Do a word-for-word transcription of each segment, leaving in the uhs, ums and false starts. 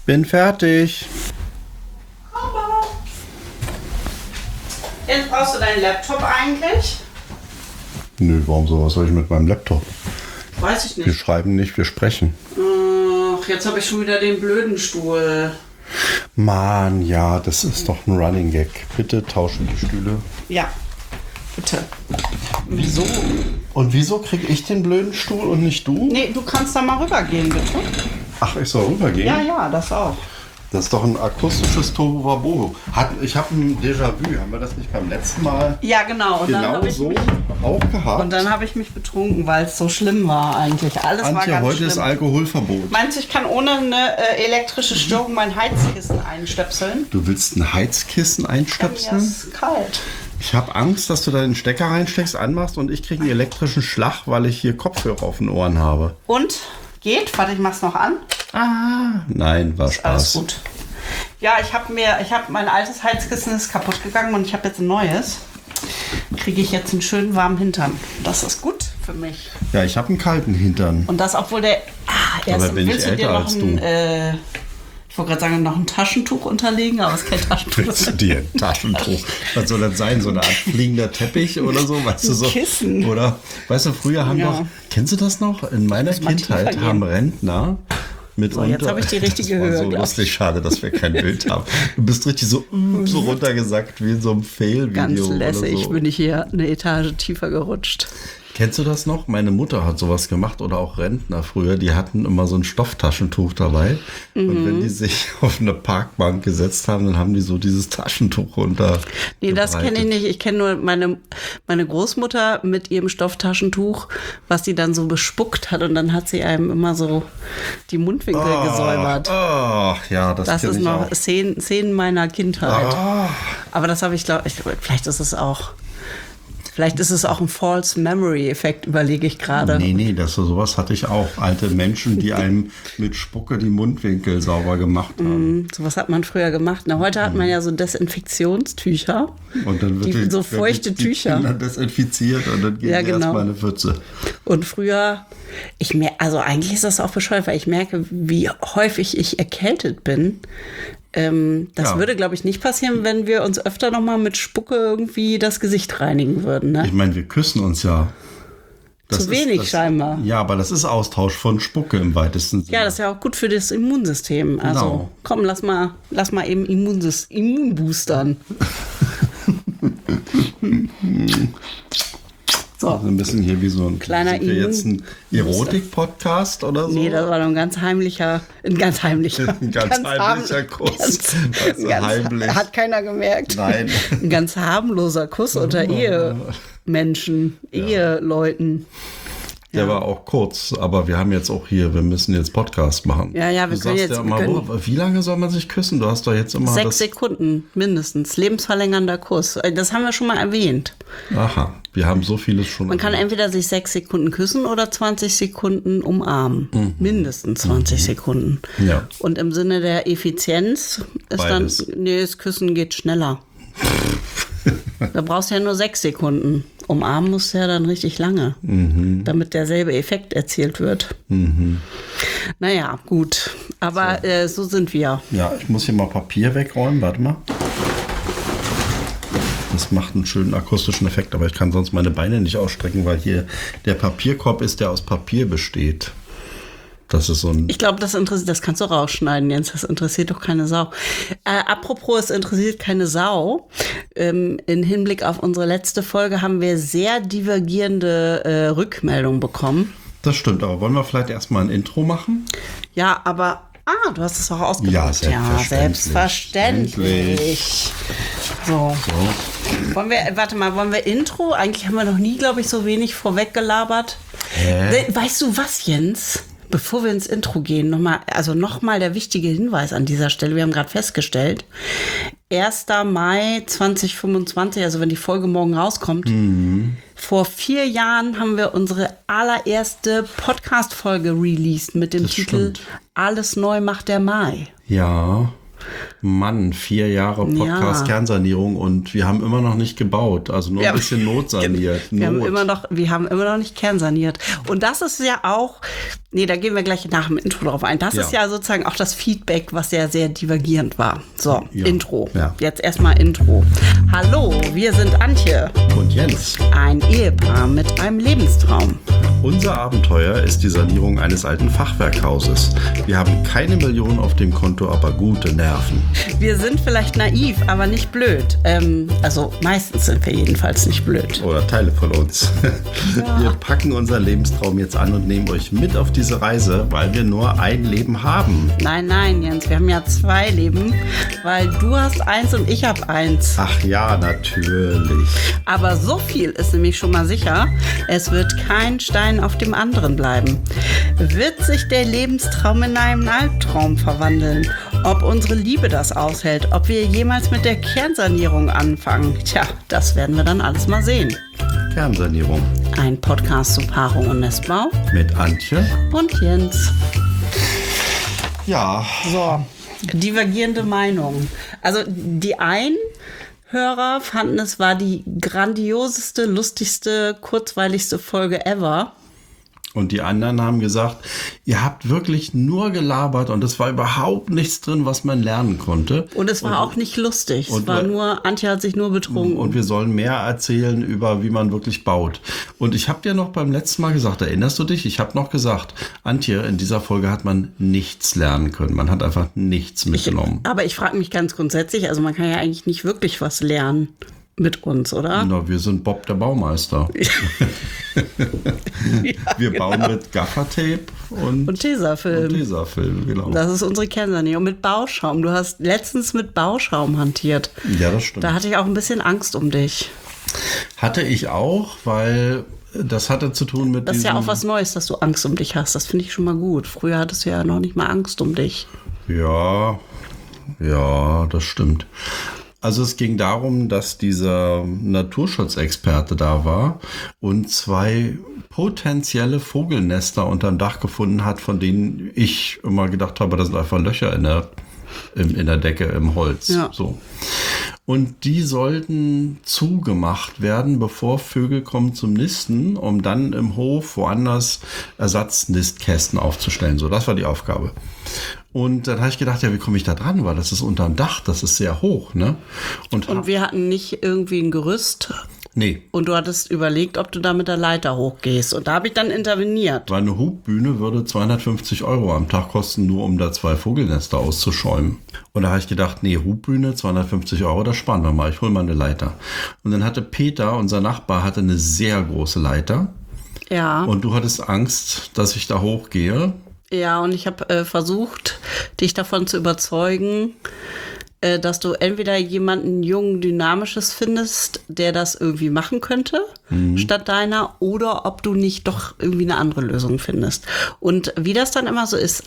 Bin fertig. Aber. Jetzt brauchst du deinen Laptop eigentlich? Nö, warum sowas soll ich mit meinem Laptop? Weiß ich nicht. Wir schreiben nicht, wir sprechen. Ach, jetzt habe ich schon wieder den blöden Stuhl. Mann, ja, das ist doch ein Running Gag. Bitte tauschen die Stühle. Ja, bitte. Wieso? Und wieso krieg ich den blöden Stuhl und nicht du? Nee, du kannst da mal rübergehen, bitte. Ach, ich soll rübergehen? Ja, ja, das auch. Das ist doch ein akustisches Tohuwabohu. Hat, ich habe ein Déjà-vu. Haben wir das nicht beim letzten Mal Ja, genau. Und dann genau habe ich so mich, auch gehabt? und dann habe ich mich betrunken, weil es so schlimm war eigentlich. Alles war Antje, ganz heute schlimm. ist Alkoholverbot. Meinst du, ich kann ohne eine äh, elektrische Störung mein Heizkissen einstöpseln? Du willst ein Heizkissen Mir einstöpseln? ist kalt. Ich habe Angst, dass du da den Stecker reinsteckst, anmachst und ich kriege einen elektrischen Schlag, weil ich hier Kopfhörer auf den Ohren habe. Und? Geht? Warte, ich mach's noch an. Ah, nein, war Spaß. Alles gut. Ja, ich habe mir, ich habe mein altes Heizkissen ist kaputt gegangen und ich habe jetzt ein neues. Kriege ich jetzt einen schönen warmen Hintern. Das ist gut für mich. Ja, ich habe einen kalten Hintern. Und das, obwohl der. Ah, erst Aber bin ich willst du dir älter noch als ein, du? äh, ich wollte gerade sagen, noch ein Taschentuch unterlegen, aber es ist kein Taschentuch. Willst du dir ein Taschentuch? Was soll das sein? So eine Art fliegender Teppich oder so? Weißt du so? Kissen. Oder, weißt du, früher haben Ja. doch, kennst du das noch? In meiner mal Kindheit tiefer haben gehen. Rentner mit So, jetzt habe ich die richtige das war Höhe, so glaub lustig, ich. schade, dass wir kein Bild haben. Du bist richtig so, mm, so runtergesackt wie in so einem Fail-Video. Ganz oder lässig so. bin ich hier eine Etage tiefer gerutscht. Kennst du das noch? Meine Mutter hat sowas gemacht oder auch Rentner früher. Die hatten immer so ein Stofftaschentuch dabei. Mhm. Und wenn die sich auf eine Parkbank gesetzt haben, dann haben die so dieses Taschentuch runter. Nee, das kenne ich gebreitet. nicht. Ich kenne nur meine, meine Großmutter mit ihrem Stofftaschentuch, was sie dann so bespuckt hat. Und dann hat sie einem immer so die Mundwinkel gesäubert. Ach, ja, das, Das kenn ist ich noch auch. Szenen, Szenen meiner Kindheit. Ah, Aber das habe ich, glaube ich, vielleicht ist es auch, vielleicht ist es auch ein False Memory Effekt, überlege ich gerade. nee, nee, das, sowas hatte ich auch. Alte Menschen, die einem mit Spucke die Mundwinkel sauber gemacht haben. So was hat man früher gemacht. Na, heute hat man ja so Desinfektionstücher. Und dann wird Die- die, so werden feuchte die Tücher. Kinder desinfiziert und dann gehen Ja, die genau. erstmal eine Pfütze. Und früher, ich mer- also eigentlich ist das auch bescheuert, weil ich merke, wie häufig ich erkältet bin. Ähm, das Ja. würde, glaube ich, nicht passieren, wenn wir uns öfter noch mal mit Spucke irgendwie das Gesicht reinigen würden. Ne? Ich meine, wir küssen uns ja. Das Zu wenig das, scheinbar. Ja, aber das ist Austausch von Spucke im weitesten Sinne. Ja, das ist ja auch gut für das Immunsystem. Also Genau. komm, lass mal, lass mal eben Immunsys Immunboostern. So. Also ein bisschen hier wie so ein Kleiner sind wir Immun- jetzt ein Erotik-Podcast oder so? Nee, das war doch ein ganz heimlicher, ein ganz heimlicher, Ein ganz heimlicher harm- Kuss. Ganz, Also ganz, heimlich. hat keiner gemerkt. Nein. Ein ganz harmloser Kuss unter Ehemenschen, Eheleuten. Der war auch kurz, aber wir haben jetzt auch hier, wir müssen jetzt Podcast machen. Ja, ja, wir du können sagst jetzt- ja wir immer, können- wo, wie lange soll man sich küssen? Du hast doch jetzt immer Sechs das... Sekunden mindestens. Lebensverlängernder Kuss. Das haben wir schon mal erwähnt. Aha, wir haben so vieles schon. Man kann entweder sich sechs Sekunden küssen oder zwanzig Sekunden umarmen. Mindestens zwanzig Sekunden. Ja. Und im Sinne der Effizienz ist Beides. dann, nee, das Küssen geht schneller. Da brauchst du ja nur sechs Sekunden. Umarmen musst du ja dann richtig lange, damit derselbe Effekt erzielt wird. Naja, gut. Aber so. Äh, so sind wir. Ja, ich muss hier mal Papier wegräumen. Warte mal. Das macht einen schönen akustischen Effekt, aber ich kann sonst meine Beine nicht ausstrecken, weil hier der Papierkorb ist, der aus Papier besteht. Das ist so ein. Ich glaube, das interessiert, das kannst du rausschneiden, Jens. Das interessiert doch keine Sau. Äh, apropos, es interessiert keine Sau. Ähm, in Hinblick auf unsere letzte Folge haben wir sehr divergierende äh, Rückmeldungen bekommen. Das stimmt, aber wollen wir vielleicht erstmal ein Intro machen? Ja, aber. Ah, du hast es auch ausgedrückt. Ja, selbstverständlich. Ja, selbstverständlich. So. So. Wollen wir, warte mal, wollen wir Intro? Eigentlich haben wir noch nie, glaube ich, so wenig vorweg gelabert. Hä? Weißt du was, Jens? Bevor wir ins Intro gehen, nochmal, also nochmal der wichtige Hinweis an dieser Stelle. Wir haben gerade festgestellt, erster Mai zweitausendfünfundzwanzig, also wenn die Folge morgen rauskommt, mhm. vor vier Jahren haben wir unsere allererste Podcast-Folge released mit dem Das Titel stimmt. Alles neu macht der Mai. Ja. Mann, vier Jahre Podcast Ja. Kernsanierung und wir haben immer noch nicht gebaut. Also nur Ja. ein bisschen notsaniert. Wir haben, Not. immer noch, wir haben immer noch nicht kernsaniert. Und das ist ja auch, nee, da gehen wir gleich nach dem Intro drauf ein. Das Ja. ist ja sozusagen auch das Feedback, was ja sehr divergierend war. So, Ja. Intro. Ja. Jetzt erstmal Intro. Hallo, wir sind Antje, Und Jens, ein Ehepaar mit einem Lebenstraum. unser Abenteuer ist die Sanierung eines alten Fachwerkhauses. Wir haben keine Millionen auf dem Konto, aber gute Nerven. Wir sind vielleicht naiv, aber nicht blöd. Ähm, also meistens sind wir jedenfalls nicht blöd. Oder Teile von uns. Wir packen unseren Lebenstraum jetzt an und nehmen euch mit auf diese Reise, weil wir nur ein Leben haben. Nein, nein, Jens, wir haben ja zwei Leben, weil du hast eins und ich habe eins. Ach ja, natürlich. Aber so viel ist nämlich schon mal sicher, es wird kein Stein auf dem anderen bleiben. Wird sich der Lebenstraum in einen Albtraum verwandeln? Ob unsere Liebe das aushält? Ob wir jemals mit der Kernsanierung anfangen? Tja, das werden wir dann alles mal sehen. Kernsanierung Ein Podcast zu Paarung und Nestbau mit Antje. und Jens. Ja, So, divergierende Meinungen. Also die einen Hörer fanden, es war die grandioseste, lustigste, kurzweiligste Folge ever. und die anderen haben gesagt, ihr habt wirklich nur gelabert und es war überhaupt nichts drin, was man lernen konnte. Und es war auch nicht lustig. Es und war wir- nur, Antje hat sich nur betrunken. Und wir sollen mehr erzählen über, wie man wirklich baut. Und ich habe dir noch beim letzten Mal gesagt, erinnerst du dich? Ich habe noch gesagt, Antje, in dieser Folge hat man nichts lernen können. Man hat einfach nichts mitgenommen. Aber ich frage mich ganz grundsätzlich, also man kann ja eigentlich nicht wirklich was lernen mit uns, oder? Na, wir sind Bob der Baumeister. Wir bauen mit Gaffertape und, Und Tesafilm. und Tesafilm, genau. Das ist unsere Kernsanierung. Und mit Bauschaum. Du hast letztens mit Bauschaum hantiert. Ja, das stimmt. Da hatte ich auch ein bisschen Angst um dich. Hatte ich auch, weil das hatte zu tun mit Das ist ja diesem- auch was Neues, dass du Angst um dich hast. Das finde ich schon mal gut. Früher hattest du ja noch nicht mal Angst um dich. Ja, ja, das stimmt. Also es ging darum, dass dieser Naturschutzexperte da war und zwei potenzielle Vogelnester unterm Dach gefunden hat, von denen ich immer gedacht habe, das sind einfach Löcher in der, in, in der Decke im Holz. Ja. So. Und die sollten zugemacht werden, bevor Vögel kommen zum Nisten, um dann im Hof woanders Ersatznistkästen aufzustellen. So, das war die Aufgabe. Und dann habe ich gedacht, ja, wie komme ich da dran? Weil das ist unterm Dach, das ist sehr hoch, ne? Und, Und hab, wir hatten nicht irgendwie ein Gerüst. nee, Und du hattest überlegt, ob du da mit der Leiter hochgehst. Und da habe ich dann interveniert. weil eine Hubbühne würde zweihundertfünfzig Euro am Tag kosten, nur um da zwei Vogelnester auszuschäumen. Und da habe ich gedacht, nee, Hubbühne, zweihundertfünfzig Euro, das sparen wir mal, ich hole mal eine Leiter. Und dann hatte Peter, unser Nachbar, hatte eine sehr große Leiter. Ja. Und du hattest Angst, dass ich da hochgehe. Ja, und ich habe äh, versucht, dich davon zu überzeugen, äh, dass du entweder jemanden jung, dynamisches findest, der das irgendwie machen könnte, statt deiner, oder ob du nicht doch irgendwie eine andere Lösung findest. Und wie das dann immer so ist,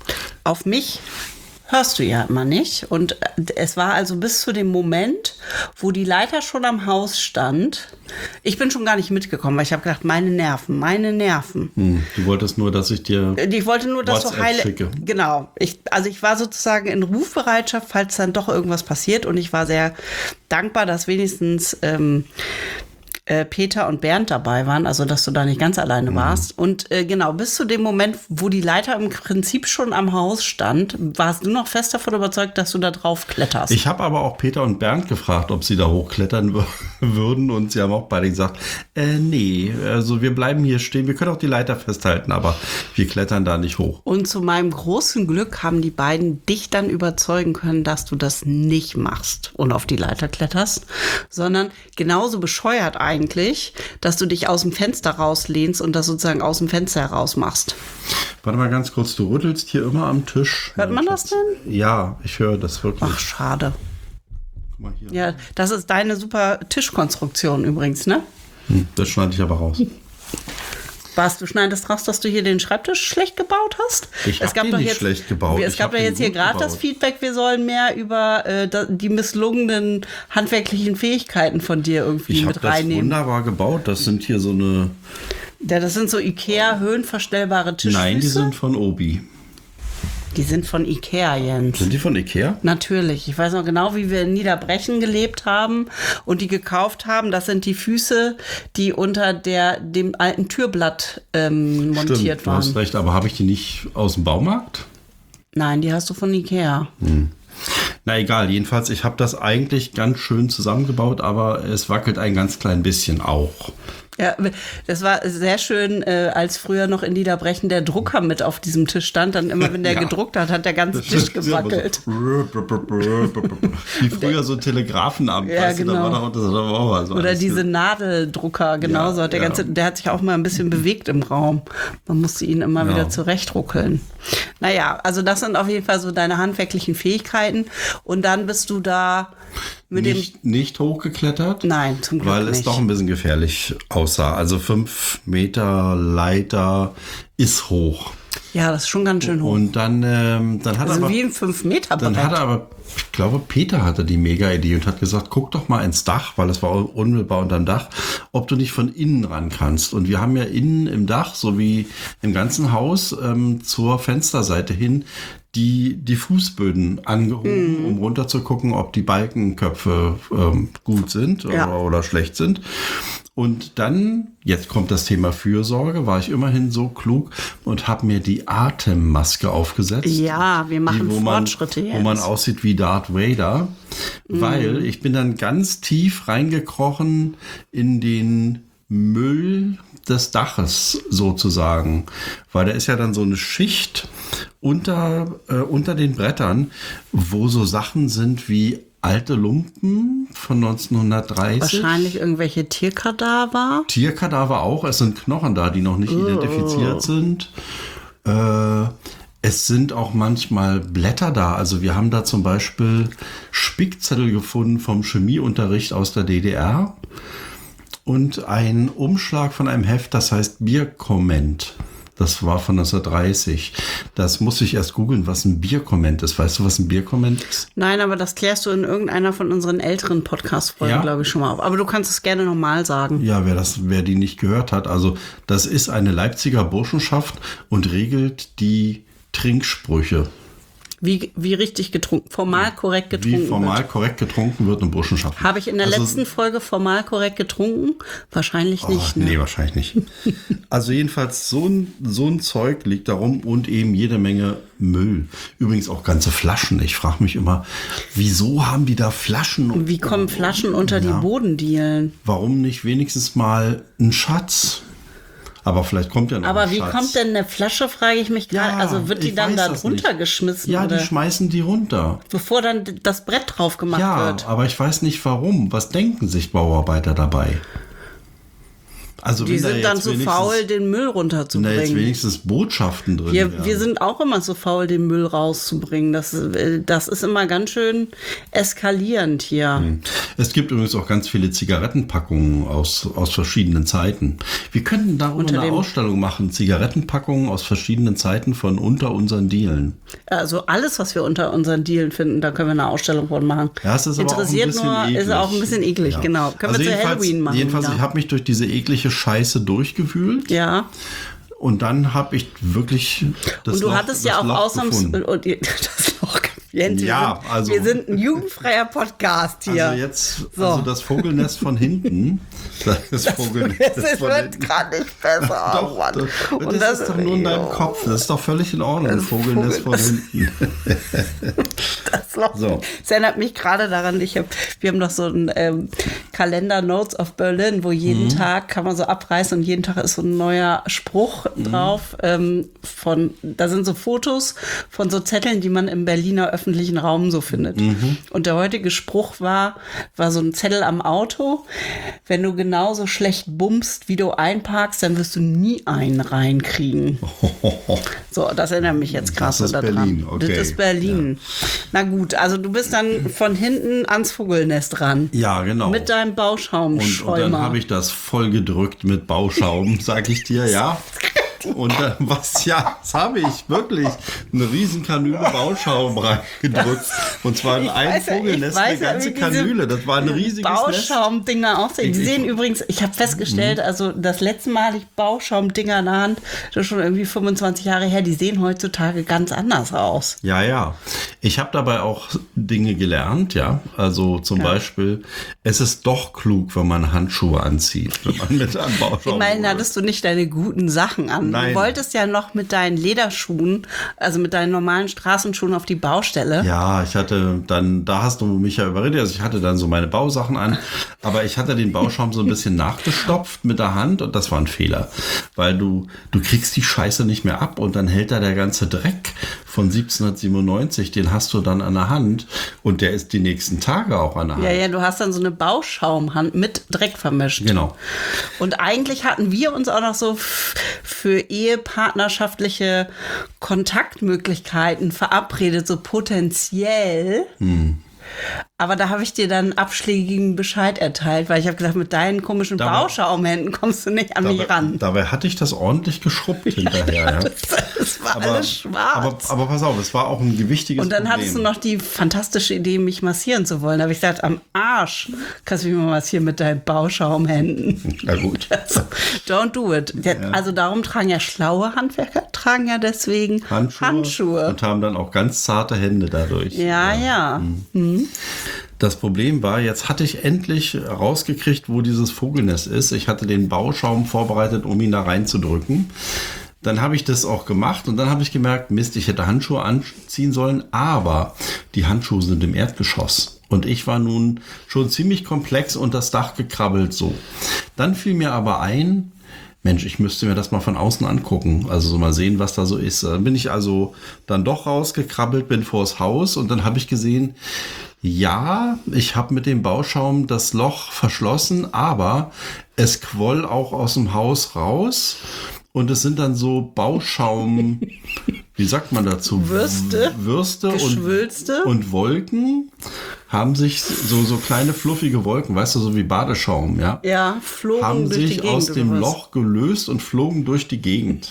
auf mich hörst du ja immer nicht. Und äh, es war also bis zu dem Moment, wo die Leiter schon am Haus stand. Ich bin schon gar nicht mitgekommen, weil ich habe gedacht, meine Nerven, meine Nerven. Hm, du wolltest nur, dass ich dir... Ich wollte nur, dass du WhatsApp heile. schicke. Genau. Ich, also ich war sozusagen in Rufbereitschaft, falls dann doch irgendwas passiert. Und ich war sehr dankbar, dass wenigstens ähm, äh, Peter und Bernd dabei waren, also dass du da nicht ganz alleine Mhm. warst. Und äh, genau, bis zu dem Moment, wo die Leiter im Prinzip schon am Haus stand, warst du noch fest davon überzeugt, dass du da drauf kletterst. Ich habe aber auch Peter und Bernd gefragt, ob sie da hochklettern wür- würden. Und sie haben auch beide gesagt, äh, nee, also wir bleiben hier stehen. Wir können auch die Leiter festhalten, aber wir klettern da nicht hoch. Und zu meinem großen Glück haben die beiden dich dann überzeugen können, dass du das nicht machst und auf die Leiter kletterst, sondern genauso bescheuert eigentlich, dass du dich aus dem Fenster rauslehnst und das sozusagen aus dem Fenster heraus machst. Warte mal ganz kurz, du rüttelst hier immer am Tisch. Hört man das denn? Ja, ich höre das wirklich. Ach, schade. Guck mal hier. Ja, das ist deine super Tischkonstruktion übrigens, ne? Hm, das schneide ich aber raus. Was, du schneidest raus, dass du hier den Schreibtisch schlecht gebaut hast? Ich hab den nicht schlecht gebaut. Es Ich gab hab doch den jetzt hier gut gerade das gebaut. Feedback, wir sollen mehr über äh, da, die misslungenen handwerklichen Fähigkeiten von dir irgendwie Ich habe mit das reinnehmen. wunderbar gebaut. Das sind hier so eine... Ja, das sind so Ikea höhenverstellbare Tischfüße. Nein, die sind von Obi. Die sind von Ikea, Jens. Sind die von Ikea? Natürlich. Ich weiß noch genau, wie wir in Niederbrechen gelebt haben und die gekauft haben. Das sind die Füße, die unter der, dem alten Türblatt ähm, montiert Stimmt, waren. du hast recht, aber habe ich die nicht aus dem Baumarkt? Nein, die hast du von Ikea. Hm. Na egal, jedenfalls, ich habe das eigentlich ganz schön zusammengebaut, aber es wackelt ein ganz klein bisschen auch. Ja, das war sehr schön, äh, als früher noch in Niederbrechen der Drucker mit auf diesem Tisch stand. Dann immer, wenn der ja. gedruckt hat, hat der ganze Tisch gewackelt. So wie früher so Telegrafenamt, ja, weißt genau. du, da war doch, das war auch so. Oder diese Nadeldrucker, genauso. Ja, hat der, ja. ganze, der hat sich auch mal ein bisschen bewegt im Raum. Man musste ihn immer ja. wieder zurechtruckeln. Naja, also das sind auf jeden Fall so deine handwerklichen Fähigkeiten. Und dann bist du da mit nicht, dem... Nicht hochgeklettert? Nein, zum Glück weil nicht. Weil es doch ein bisschen gefährlich aussah. Also fünf Meter Leiter ist hoch. Ja, das ist schon ganz schön hoch. Und dann, ähm, dann hat also er aber... wie ein fünf Meter Dann hat er aber, ich glaube, Peter hatte die Mega-Idee und hat gesagt, guck doch mal ins Dach, weil es war unmittelbar unterm Dach, ob du nicht von innen ran kannst. Und wir haben ja innen im Dach, so wie im ganzen Haus, ähm, zur Fensterseite hin die, die Fußböden angehoben, mm. um runter zu gucken, ob die Balkenköpfe ähm, gut sind ja. oder, oder schlecht sind. Und dann, jetzt kommt das Thema Fürsorge, war ich immerhin so klug und habe mir die Atemmaske aufgesetzt. Ja, wir machen die, wo Fortschritte man, jetzt. Wo man aussieht wie Darth Vader, mm. weil ich bin dann ganz tief reingekrochen in den Müll des Daches sozusagen, weil da ist ja dann so eine Schicht unter, äh, unter den Brettern, wo so Sachen sind wie alte Lumpen von neunzehnhundertdreißig. Wahrscheinlich irgendwelche Tierkadaver. Tierkadaver auch, es sind Knochen da, die noch nicht oh. identifiziert sind. Äh, es sind auch manchmal Blätter da, also wir haben da zum Beispiel Spickzettel gefunden vom Chemieunterricht aus der D D R. Und ein Umschlag von einem Heft, das heißt Bierkomment. Das war von neunzehnhundertdreißig. Das musste ich erst googeln, was ein Bierkomment ist. Weißt du, was ein Bierkomment ist? Nein, aber das klärst du in irgendeiner von unseren älteren Podcast-Folgen, ja? glaube ich, schon mal auf. Aber du kannst es gerne nochmal sagen. Ja, wer, das, wer die nicht gehört hat. Also das ist eine Leipziger Burschenschaft und regelt die Trinksprüche. Wie, wie richtig getrunken, formal korrekt getrunken wird. Wie formal wird. korrekt getrunken wird in Burschenschaften. Habe ich in der also, letzten Folge formal korrekt getrunken? Wahrscheinlich nicht. Oh, ne? Nee, wahrscheinlich nicht. Also jedenfalls so ein, so ein Zeug liegt da rum und eben jede Menge Müll. Übrigens auch ganze Flaschen. Ich frage mich immer, wieso haben die da Flaschen? Und wie kommen Flaschen unter ja. die Bodendielen? Warum nicht wenigstens mal ein Schatz? Aber vielleicht kommt ja noch Aber ein wie Schatz. kommt denn eine Flasche, frage ich mich gerade. Ja, also wird die dann da drunter geschmissen? Ja, oder? Die schmeißen die runter. Bevor dann das Brett drauf gemacht ja, wird. Ja, aber ich weiß nicht warum. Was denken sich Bauarbeiter dabei? Also die sind dann so faul, den Müll runterzubringen. Wenn da jetzt wenigstens Botschaften drin wir, wären. wir sind auch immer so faul, den Müll rauszubringen. Das, das ist immer ganz schön eskalierend hier. Hm. Es gibt übrigens auch ganz viele Zigarettenpackungen aus, aus verschiedenen Zeiten. Wir könnten darüber unter eine Ausstellung machen. Zigarettenpackungen aus verschiedenen Zeiten von unter unseren Dielen. Also alles, was wir unter unseren Dielen finden, da können wir eine Ausstellung von machen. Ja, es ist Interessiert aber auch ein bisschen nur, eklig. ist auch ein bisschen eklig, ja. genau. Können also wir zu Halloween machen. Jedenfalls, wieder. Ich habe mich durch diese eklige Scheiße durchgewühlt. Ja. Und dann habe ich wirklich das Und du Loch, hattest ja auch ausnahmsweise und das Loch Jens, ja, wir, sind, also, wir sind ein jugendfreier Podcast hier. Also jetzt, so. also das Vogelnest von hinten. Das, das Vogelnest das wird gerade nicht besser. Doch, oh Mann. Das, und das ist doch nur in deinem Kopf. Das ist doch völlig in Ordnung. Das Vogelnest Vogel, von hinten. Das, Loch, so. das erinnert mich gerade daran, ich hab, wir haben doch so einen ähm, Kalender Notes of Berlin, wo jeden mhm. Tag kann man so abreißen und jeden Tag ist so ein neuer Spruch mhm. drauf. Ähm, von, da sind so Fotos von so Zetteln, die man im Berliner öffentlichen Raum so findet. Mhm. Und der heutige Spruch war, war so ein Zettel am Auto. Wenn du genauso schlecht bummst, wie du einparkst, dann wirst du nie einen reinkriegen. Oh. So, das erinnert mich jetzt krass das ist daran. Berlin. Okay. Das ist Berlin. Ja. Na gut, also du bist dann von hinten ans Vogelnest ran. Ja, genau. Mit deinem Bauschaumschäumer. Und, und dann habe ich das voll gedrückt mit Bauschaum, sag ich dir, ja. Und dann, was, ja, das habe ich, wirklich, eine riesen Kanüle Bauschaum reingedrückt. Und zwar in ein weiß ja- Vogelnest, ich weiß eine ja, ganze wie diese Kanüle. Das war ein riesiges Nest. Bauschaumdinger aussehen. Die Ich- sehen übrigens, ich habe festgestellt, also das letzte Mal hatte ich Bauschaumdinger in der Hand, das ist schon irgendwie fünfundzwanzig Jahre her, die sehen heutzutage ganz anders aus. Ja, ja. Ich habe dabei auch Dinge gelernt, ja. Also zum Ja. Beispiel, es ist doch klug, wenn man Handschuhe anzieht, wenn man mit einem Bauschaum. Immerhin hattest du nicht deine guten Sachen an. Nein. Du wolltest ja noch mit deinen Lederschuhen, also mit deinen normalen Straßenschuhen auf die Baustelle. Ja, ich hatte dann, da hast du mich ja überredet, also ich hatte dann so meine Bausachen an, aber ich hatte den Bauschaum so ein bisschen nachgestopft mit der Hand und das war ein Fehler, weil du, du kriegst die Scheiße nicht mehr ab und dann hält da der ganze Dreck von siebzehnhundertsiebenundneunzig, den hast du dann an der Hand und der ist die nächsten Tage auch an der Hand. Ja, ja, du hast dann so eine Bauschaumhand mit Dreck vermischt. Genau. Und eigentlich hatten wir uns auch noch so f- für ehepartnerschaftliche Kontaktmöglichkeiten verabredet, so potenziell. Hm. Aber da habe ich dir dann abschlägigen Bescheid erteilt, weil ich habe gesagt, mit deinen komischen Dabei- Bauschaumhänden kommst du nicht an mich Dabei, ran. dabei hatte ich das ordentlich geschrubbt hinterher. Ja. Das, das war Aber, alles schwarz. aber, aber pass auf, es war auch ein gewichtiges Und dann Problem. hattest du noch die fantastische Idee, mich massieren zu wollen. Da habe ich gesagt, am Arsch kannst du mich mal massieren mit deinen Bauschaumhänden. Na gut. Also, don't do it. Ja, also darum tragen ja schlaue Handwerker, tragen ja deswegen Handschuhe, Handschuhe. und haben dann auch ganz zarte Hände dadurch. Ja, ja. Mhm. Das Problem war, jetzt hatte ich endlich rausgekriegt, wo dieses Vogelnest ist. Ich hatte den Bauschaum vorbereitet, um ihn da reinzudrücken. Dann habe ich das auch gemacht und dann habe ich gemerkt, Mist, ich hätte Handschuhe anziehen sollen, aber die Handschuhe sind im Erdgeschoss. Und ich war nun schon ziemlich komplex unter das Dach gekrabbelt so. Dann fiel mir aber ein, Mensch, ich müsste mir das mal von außen angucken, also so mal sehen, was da so ist. Dann bin ich also dann doch rausgekrabbelt, bin vors Haus und dann habe ich gesehen, ja, ich habe mit dem Bauschaum das Loch verschlossen, aber es quoll auch aus dem Haus raus und es sind dann so Bauschaum, wie sagt man dazu? Würste, Würste Geschwülste. und, und Wolken haben sich so, so kleine fluffige Wolken, weißt du, so wie Badeschaum, ja? Ja, flogen haben durch die sich Gegend aus dem oder was? Loch gelöst und flogen durch die Gegend.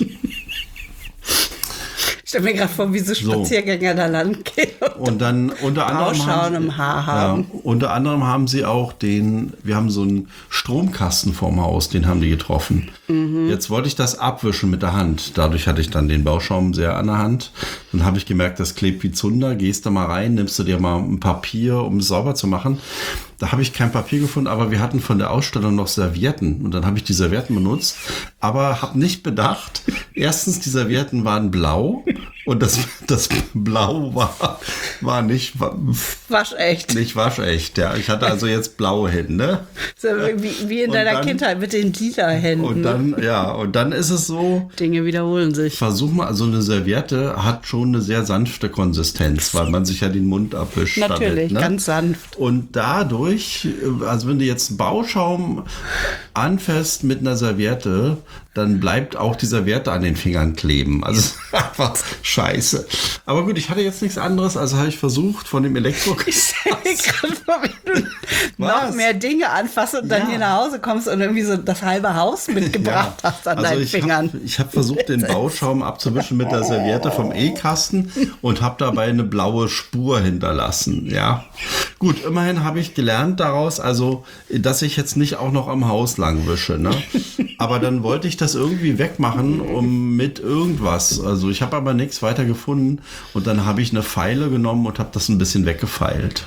Ich stelle mir gerade vor, wie so Spaziergänger da lang gehen. Und dann unter anderem, Bauschaum haben, im Haar haben. Ja, unter anderem haben sie auch den, wir haben so einen Stromkasten vorm Haus, den haben die getroffen. Mhm. Jetzt wollte ich das abwischen mit der Hand. Dadurch hatte ich dann den Bauschaum sehr an der Hand. Dann habe ich gemerkt, das klebt wie Zunder. Gehst da mal rein, nimmst du dir mal ein Papier, um es sauber zu machen. Da habe ich kein Papier gefunden, aber wir hatten von der Ausstellung noch Servietten. Und dann habe ich die Servietten benutzt, aber habe nicht bedacht, erstens, die Servietten waren blau und das, das Blau war, war nicht, Waschecht. nicht waschecht. Ja. Ich hatte also jetzt blaue Hände. So wie, wie in Und deiner dann- Kindheit mit den lila Händen. Und dann, ja, und dann ist es so, Dinge wiederholen sich. versuch mal, also eine Serviette hat schon eine sehr sanfte Konsistenz, weil man sich ja den Mund abwischt. Natürlich, damit, ne? ganz sanft. Und dadurch, also wenn du jetzt Bauschaum anfasst mit einer Serviette, dann bleibt auch die Serviette an den Fingern kleben. Also es ist einfach scheiße. Aber gut, ich hatte jetzt nichts anderes, also habe ich versucht von dem Elektro. Ich stelle mir gerade vor, wenn du Was? noch mehr Dinge anfasst und dann Ja. hier nach Hause kommst und irgendwie so das halbe Haus mitgebracht hast an also deinen ich Fingern. Hab, ich habe versucht, den Bauschaum abzuwischen mit der Serviette vom E-Kasten und habe dabei eine blaue Spur hinterlassen. Ja, gut, immerhin habe ich gelernt daraus, also, dass ich jetzt nicht auch noch am Haus lang wische. Ne? Aber dann wollte ich das irgendwie wegmachen, um mit irgendwas. Also ich habe aber nichts weiter gefunden und dann habe ich eine Feile genommen und habe das ein bisschen weggefeilt.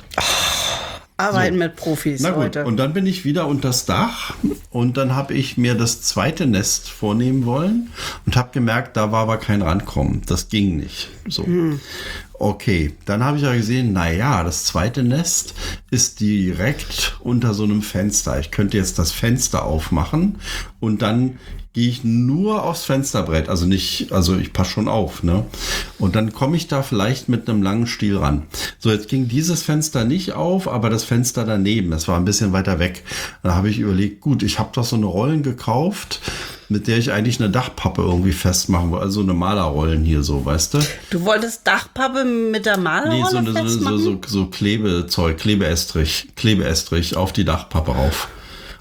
Arbeiten mit Profis Na gut, heute. und dann bin ich wieder unters Dach und dann habe ich mir das zweite Nest vornehmen wollen und habe gemerkt, da war aber kein Rankommen. Das ging nicht. So. Hm. Okay, dann habe ich ja gesehen, na ja, das zweite Nest ist direkt unter so einem Fenster. Ich könnte jetzt das Fenster aufmachen und dann gehe ich nur aufs Fensterbrett, also nicht, also ich passe schon auf, ne? Und dann komme ich da vielleicht mit einem langen Stiel ran. So, jetzt ging dieses Fenster nicht auf, aber das Fenster daneben, das war ein bisschen weiter weg. Da habe ich überlegt, gut, ich habe doch so eine Rollen gekauft, mit der ich eigentlich eine Dachpappe irgendwie festmachen wollte, also eine Malerrollen hier so, weißt du? Du wolltest Dachpappe mit der Malerrolle Nee, so, eine, so, festmachen? so, so Klebezeug, Klebeestrich, Klebeestrich auf die Dachpappe rauf.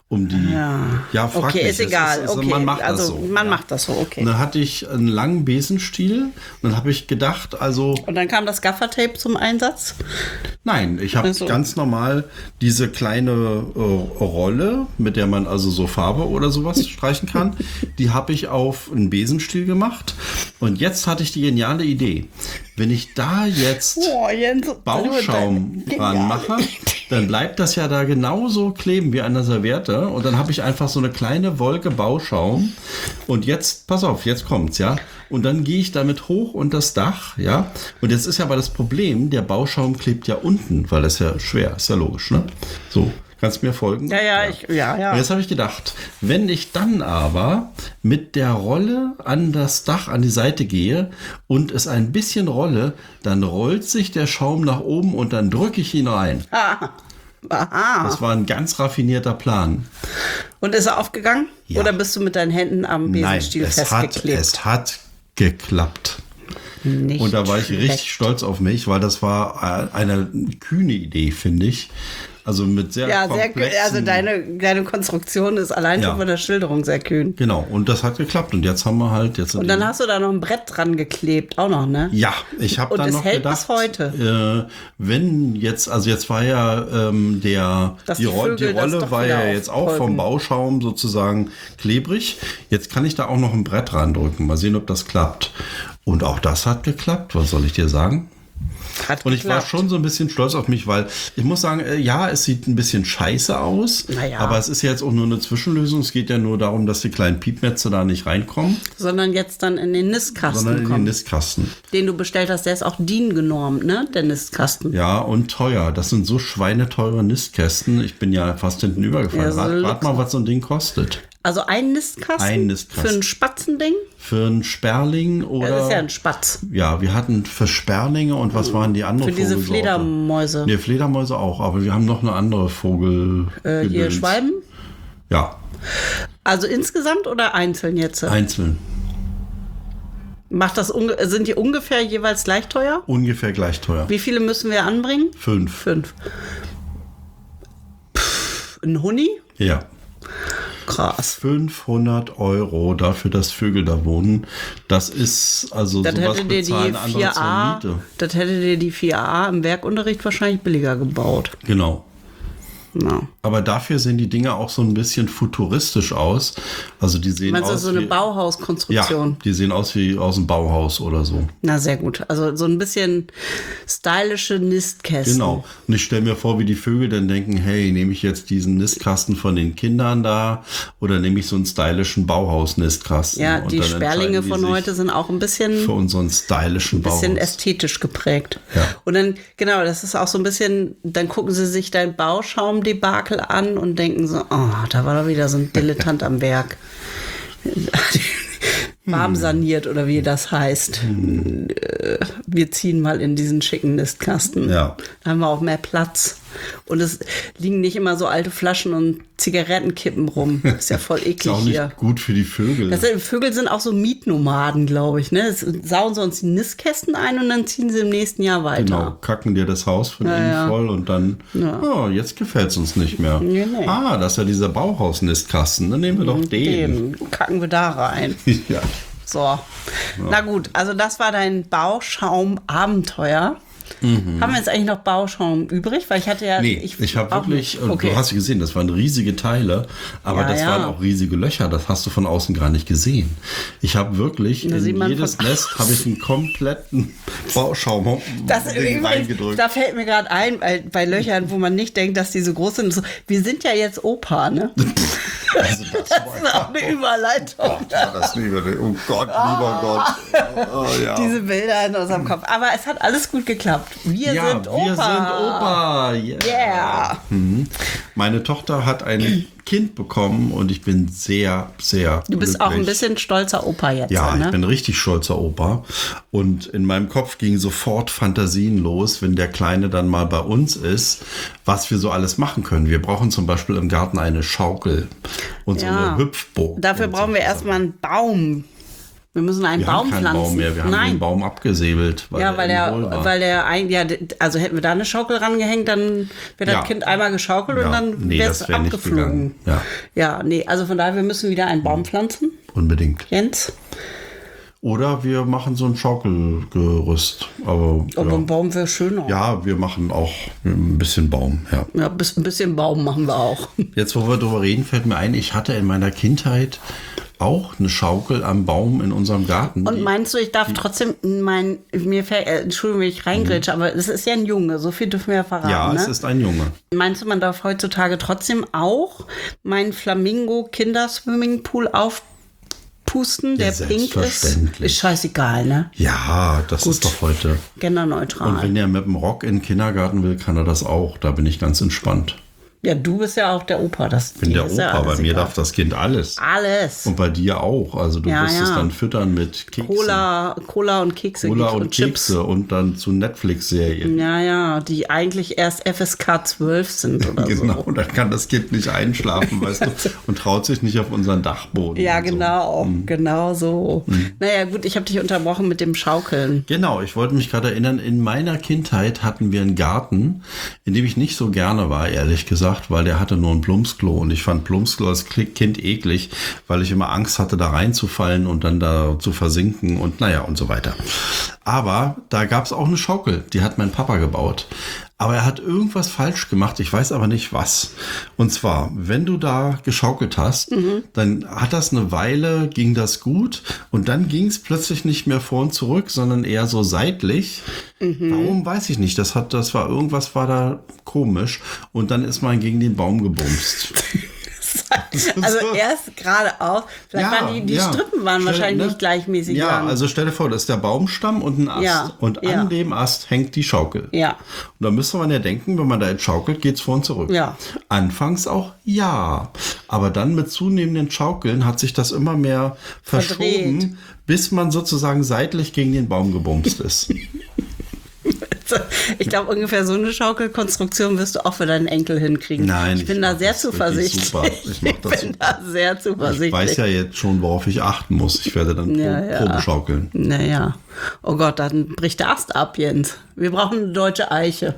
um die. Ja, ja frag okay, mich. ist egal. Ist, also okay. Man macht also das so. man ja. macht das so, okay. Und dann hatte ich einen langen Besenstiel und dann habe ich gedacht, also. Und dann kam das Gaffertape zum Einsatz? Nein, ich habe so. ganz normal diese kleine äh, Rolle, mit der man also so Farbe oder sowas streichen kann, die habe ich auf einen Besenstiel gemacht. Und jetzt hatte ich die geniale Idee. Wenn ich da jetzt oh, Jens, Bauschaum dran mache, dann bleibt das ja da genauso kleben wie an der Serviette. Und dann habe ich einfach so eine kleine Wolke Bauschaum. Und jetzt, pass auf, jetzt kommt's, ja. Und dann gehe ich damit hoch unter das Dach, ja. Und jetzt ist ja aber das Problem, der Bauschaum klebt ja unten, weil das ja schwer ist, ja logisch, ne? So. Kannst du mir folgen? Ja, ja, ich, ja, ja. Und jetzt habe ich gedacht, wenn ich dann aber mit der Rolle an das Dach, an die Seite gehe und es ein bisschen rolle, dann rollt sich der Schaum nach oben und dann drücke ich ihn rein. Ah. Aha. Das war ein ganz raffinierter Plan. Und ist er aufgegangen? Ja. Oder bist du mit deinen Händen am Besenstiel Nein, es hat, festgeklebt? es hat geklappt. Nicht Und da war ich schlecht. richtig stolz auf mich, weil das war eine kühne Idee, finde ich. Also mit sehr Ja, sehr kühn. komplexen... Also deine, deine Konstruktion ist allein Ja. schon von der Schilderung sehr kühn. Genau, und das hat geklappt. Und jetzt haben wir halt... Jetzt Und dann hast du da noch ein Brett dran geklebt, auch noch, ne? Ja, ich habe Und dann es noch hält gedacht, bis heute. Äh, wenn jetzt, also jetzt war ja ähm, der, Dass die, die Ro die Vögel das Rolle doch war wieder ja jetzt auch vom auffolgen. Bauschaum sozusagen klebrig. Jetzt kann ich da auch noch ein Brett randrücken. Mal sehen, ob das klappt. Und auch das hat geklappt, was soll ich dir sagen? Hat Und ich war geklappt. schon so ein bisschen stolz auf mich, weil ich muss sagen, äh, ja, es sieht ein bisschen scheiße aus, Naja. aber es ist ja jetzt auch nur eine Zwischenlösung. Es geht ja nur darum, dass die kleinen Piepnetze da nicht reinkommen, Sondern jetzt dann in den Nistkasten sondern in den kommen. Nistkasten. Den du bestellt hast, der ist auch D I N genormt, ne? Der Nistkasten. Ja, und teuer. Das sind so schweineteure Nistkästen. Ich bin ja fast hinten übergefallen. Ja, so rat, rat Luxus. mal, was so ein Ding kostet. Also ein Nistkasten? Ein Nistkasten. Für ein Spatzending? Für einen Sperling oder... Das ist ja ein Spatz. Ja, wir hatten für Sperlinge und was waren die anderen Für diese Vogelsorte? Fledermäuse. Nee, Fledermäuse auch, aber wir haben noch eine andere Vogel... Äh, hier Gedöns. Schwalben? Ja, Also insgesamt oder einzeln jetzt? einzeln. Macht das unge- sind die ungefähr jeweils gleich teuer? Ungefähr gleich teuer. Wie viele müssen wir anbringen? Fünf. Fünf. Pff, ein Huni? Ja. Krass. fünfhundert Euro dafür, dass Vögel da wohnen. Das ist also Das sowas hätte dir die bezahlen andere vier zur a, Miete. das hätte dir die vier a im Werkunterricht wahrscheinlich billiger gebaut. Genau. Ja. Aber dafür sehen die Dinge auch so ein bisschen futuristisch aus. Also die sehen Meinst du, aus so eine wie, ja, Bauhauskonstruktion? die sehen aus wie aus dem Bauhaus oder so. Na, sehr gut. Also so ein bisschen stylische Nistkästen. Genau. Und ich stelle mir vor, wie die Vögel dann denken, hey, nehme ich jetzt diesen Nistkasten von den Kindern da oder nehme ich so einen stylischen Bauhaus-Nistkasten? Ja, Und die dann Sperlinge entscheiden die von sich heute sind auch ein bisschen... für unseren stylischen Ein bisschen Bauhaus. ästhetisch geprägt. Ja. Und dann, genau, das ist auch so ein bisschen, dann gucken sie sich dein Bauschaumdebakel an und denken so, oh, da war doch wieder so ein Dilettant am Werk. Warm saniert oder wie das heißt. Äh, Wir ziehen mal in diesen schicken Nistkasten. Ja. Da haben wir auch mehr Platz. Und es liegen nicht immer so alte Flaschen und Zigarettenkippen rum. Ist ja voll Ist eklig auch nicht hier. gut für die Vögel. Das sind, Vögel sind auch so Mietnomaden, glaube ich. Ne? Das sauen sie uns die Nistkästen ein und dann ziehen sie im nächsten Jahr weiter. Genau, kacken dir das Haus von Ja, innen ja. voll und dann, Ja. oh, jetzt gefällt es uns nicht mehr. Nee, nee. Ah, das ist ja dieser Bauhaus-Nistkasten, dann nehmen wir doch den. Den kacken wir da rein. Ja. So. Na gut, also das war dein Bauschaum-Abenteuer. Haben wir jetzt eigentlich noch Bauschaum übrig? Weil ich hatte ja. Nee, ich, ich habe auch wirklich, nicht. Okay. du hast gesehen, das waren riesige Teile, aber Ja, das ja. waren auch riesige Löcher, das hast du von außen gar nicht gesehen. Ich habe wirklich Da sieht in man jedes von Nest habe ich einen kompletten Bauschaum Das Ding übrigens, reingedrückt. da fällt mir gerade ein, bei, bei Löchern, wo man nicht denkt, dass die so groß sind. So, wir sind ja jetzt Opa, ne? Also das Das ist auch eine Überleitung. war das lieber, oh Gott, lieber Gott. Oh, ja. Diese Bilder in unserem Kopf. Aber es hat alles gut geklappt. Wir ja, sind Opa. wir sind Opa. Yeah. Yeah. Mhm. Meine Tochter hat ein Kind bekommen und ich bin sehr, sehr Du bist glücklich. auch ein bisschen stolzer Opa jetzt, Ja, ne? ich bin richtig stolzer Opa. Und in meinem Kopf gingen sofort Fantasien los, wenn der Kleine dann mal bei uns ist, was wir so alles machen können. Wir brauchen zum Beispiel im Garten eine Schaukel und so Ja. eine Hüpfburg. Dafür und brauchen so wir Sachen. erstmal einen Baum. Wir müssen einen Wir Baum haben keinen pflanzen. Baum mehr, wir haben Nein. den Baum abgesäbelt. Weil ja, weil er im Hohl der, war. weil der ein, ja, also hätten wir da eine Schaukel rangehängt, dann wäre Ja. das Kind einmal geschaukelt Ja, und dann nee, wäre das es wär nicht abgeflogen. gegangen. Ja. ja, nee, also von daher, wir müssen wieder einen Baum pflanzen. Unbedingt. Jens? Oder wir machen so ein Schaukelgerüst. Aber, Aber ja. ein Baum wäre schöner. ja, wir machen auch ein bisschen Baum. Ja. Ja, bis- ein bisschen Baum machen wir auch. Jetzt, wo wir drüber reden, fällt mir ein, ich hatte in meiner Kindheit auch eine Schaukel am Baum in unserem Garten. Und die, meinst du, ich darf trotzdem mein, mir fällt, äh, Entschuldigung, wenn ich reingrätsche, aber es ist ja ein Junge, so viel dürfen wir ja verraten. ja, ne? es ist ein Junge. Meinst du, man darf heutzutage trotzdem auch meinen Flamingo-Kinderswimmingpool aufpusten, der Ja, pink ist? selbstverständlich. Ist scheißegal, ne? Ja, das Gut. ist doch heute. Und Genderneutral. wenn er mit dem Rock in den Kindergarten will, kann er das auch. Da bin ich ganz entspannt. Ja, du bist ja auch der Opa. Das, Ich bin dir der ist ja Opa, bei alles mir egal. darf das Kind alles. Alles. Und bei dir auch. Also du Ja, wirst es ja. dann füttern mit Keksen. Cola, Cola und Kekse Cola und, und Chips. Kekse und dann zu Netflix-Serien. Ja, ja, die eigentlich erst F S K zwölf sind oder Genau, so. dann kann das Kind nicht einschlafen, weißt du, und traut sich nicht auf unseren Dachboden. Ja, und so. genau, genau so. Naja, gut, ich habe dich unterbrochen mit dem Schaukeln. Genau, ich wollte mich gerade erinnern, in meiner Kindheit hatten wir einen Garten, in dem ich nicht so gerne war, ehrlich gesagt, weil der hatte nur ein Plumpsklo und ich fand Plumpsklo als Kind eklig, weil ich immer Angst hatte, da reinzufallen und dann da zu versinken und naja und so weiter. Aber da gab es auch eine Schaukel, die hat mein Papa gebaut. Aber er hat irgendwas falsch gemacht, ich weiß aber nicht was. Und zwar, wenn du da geschaukelt hast, mhm. dann hat das eine Weile, ging das gut und dann ging es plötzlich nicht mehr vor und zurück, sondern eher so seitlich. Mhm. Warum, weiß ich nicht. Das hat, das war, irgendwas war da komisch und dann ist man gegen den Baum gebumst. Also erst geradeaus. Vielleicht Ja, waren die, die ja. Strippen waren Stell- wahrscheinlich ne? nicht gleichmäßig Ja, lang. also stell dir vor, das ist der Baumstamm und ein Ast. Ja, und an ja. dem Ast hängt die Schaukel. Ja. Und da müsste man ja denken, wenn man da jetzt schaukelt, geht's vor und zurück. Ja. Anfangs auch ja. Aber dann mit zunehmenden Schaukeln hat sich das immer mehr verschoben, Verdreht. bis man sozusagen seitlich gegen den Baum gebumst ist. Ich glaube, ungefähr so eine Schaukelkonstruktion wirst du auch für deinen Enkel hinkriegen. Nein, ich bin ich da mach sehr das wirklich zuversichtlich. super. Ich mach das bin super. da sehr zuversichtlich. Ich weiß ja jetzt schon, worauf ich achten muss. Ich werde dann Ja, pro, ja. Probe schaukeln. Naja. Oh Gott, dann bricht der Ast ab, Jens. Wir brauchen eine deutsche Eiche.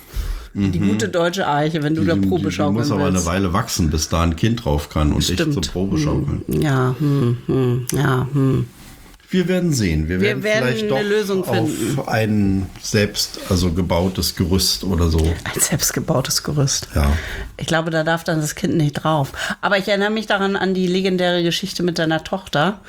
Die gute deutsche Eiche, wenn du da Die- Probe die, die schaukeln muss aber eine willst. Weile wachsen, bis da ein Kind drauf kann und Stimmt. ich zur Probe schaukeln. Ja, hm, hm, ja, hm. Wir werden sehen. Wir, werden, werden vielleicht eine doch Lösung finden. auf ein selbst also gebautes Gerüst oder so. Ein selbstgebautes Gerüst. Ja. Ich glaube, da darf dann das Kind nicht drauf. Aber ich erinnere mich daran an die legendäre Geschichte mit deiner Tochter,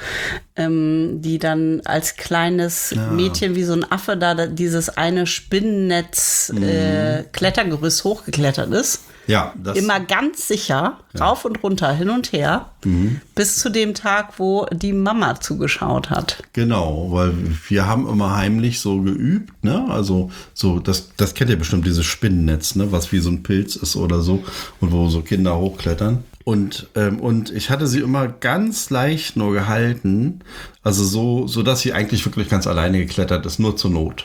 ähm, die dann als kleines Mädchen wie so ein Affe da dieses eine Spinnennetz äh, Klettergerüst hochgeklettert ist. Ja, das Immer ganz sicher, rauf und runter, hin und her, bis zu dem Tag, wo die Mama zugeschaut hat. genau, weil wir haben immer heimlich so geübt, ne? Also so, das, das kennt ihr bestimmt, dieses Spinnennetz, ne? Was wie so ein Pilz ist oder so und wo so Kinder hochklettern. Und, ähm, und ich hatte sie immer ganz leicht nur gehalten, also so, so dass sie eigentlich wirklich ganz alleine geklettert ist, nur zur Not.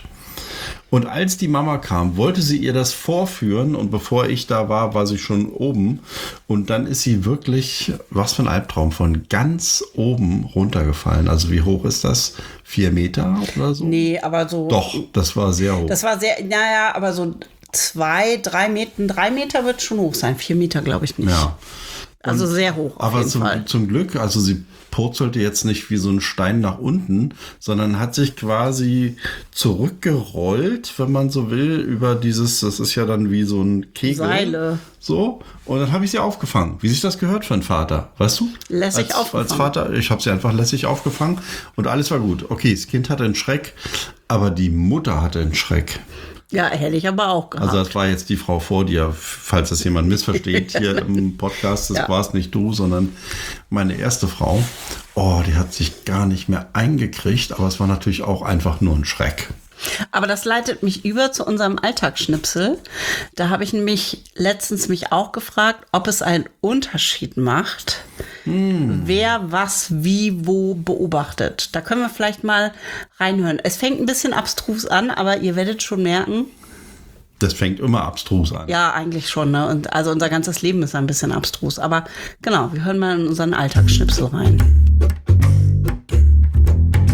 Und als die Mama kam, wollte sie ihr das vorführen und bevor ich da war, war sie schon oben und dann ist sie wirklich, was für ein Albtraum, von ganz oben runtergefallen. Also wie hoch ist das? Vier Meter oder so? Nee, aber so. Doch, das war sehr hoch. Das war sehr, naja, aber so zwei, drei Meter, drei Meter wird schon hoch sein. Vier Meter glaube ich nicht. Ja. Also sehr hoch auf Aber jeden zum, Fall. zum Glück, also sie purzelte jetzt nicht wie so ein Stein nach unten, sondern hat sich quasi zurückgerollt, wenn man so will, über dieses, das ist ja dann wie so ein Kegel. Seile. So, und dann habe ich sie aufgefangen, wie sich das gehört für einen Vater, weißt du? Lässig als, aufgefangen. Als Vater, ich habe sie einfach lässig aufgefangen und alles war gut. Okay, das Kind hatte einen Schreck, aber die Mutter hatte einen Schreck. Ja, hätte ich aber auch gehabt. Also das war jetzt die Frau vor dir, falls das jemand missversteht hier im Podcast. Das Ja. war es nicht du, sondern meine erste Frau. Oh, die hat sich gar nicht mehr eingekriegt, aber es war natürlich auch einfach nur ein Schreck. Aber das leitet mich über zu unserem Alltagsschnipsel. Da habe ich nämlich letztens mich auch gefragt, ob es einen Unterschied macht, hm. wer was wie wo beobachtet. Da können wir vielleicht mal reinhören. Es fängt ein bisschen abstrus an, aber ihr werdet schon merken, Das fängt immer abstrus an. ja, eigentlich schon. Ne? Und also unser ganzes Leben ist ein bisschen abstrus. Aber genau, wir hören mal in unseren Alltagsschnipsel rein.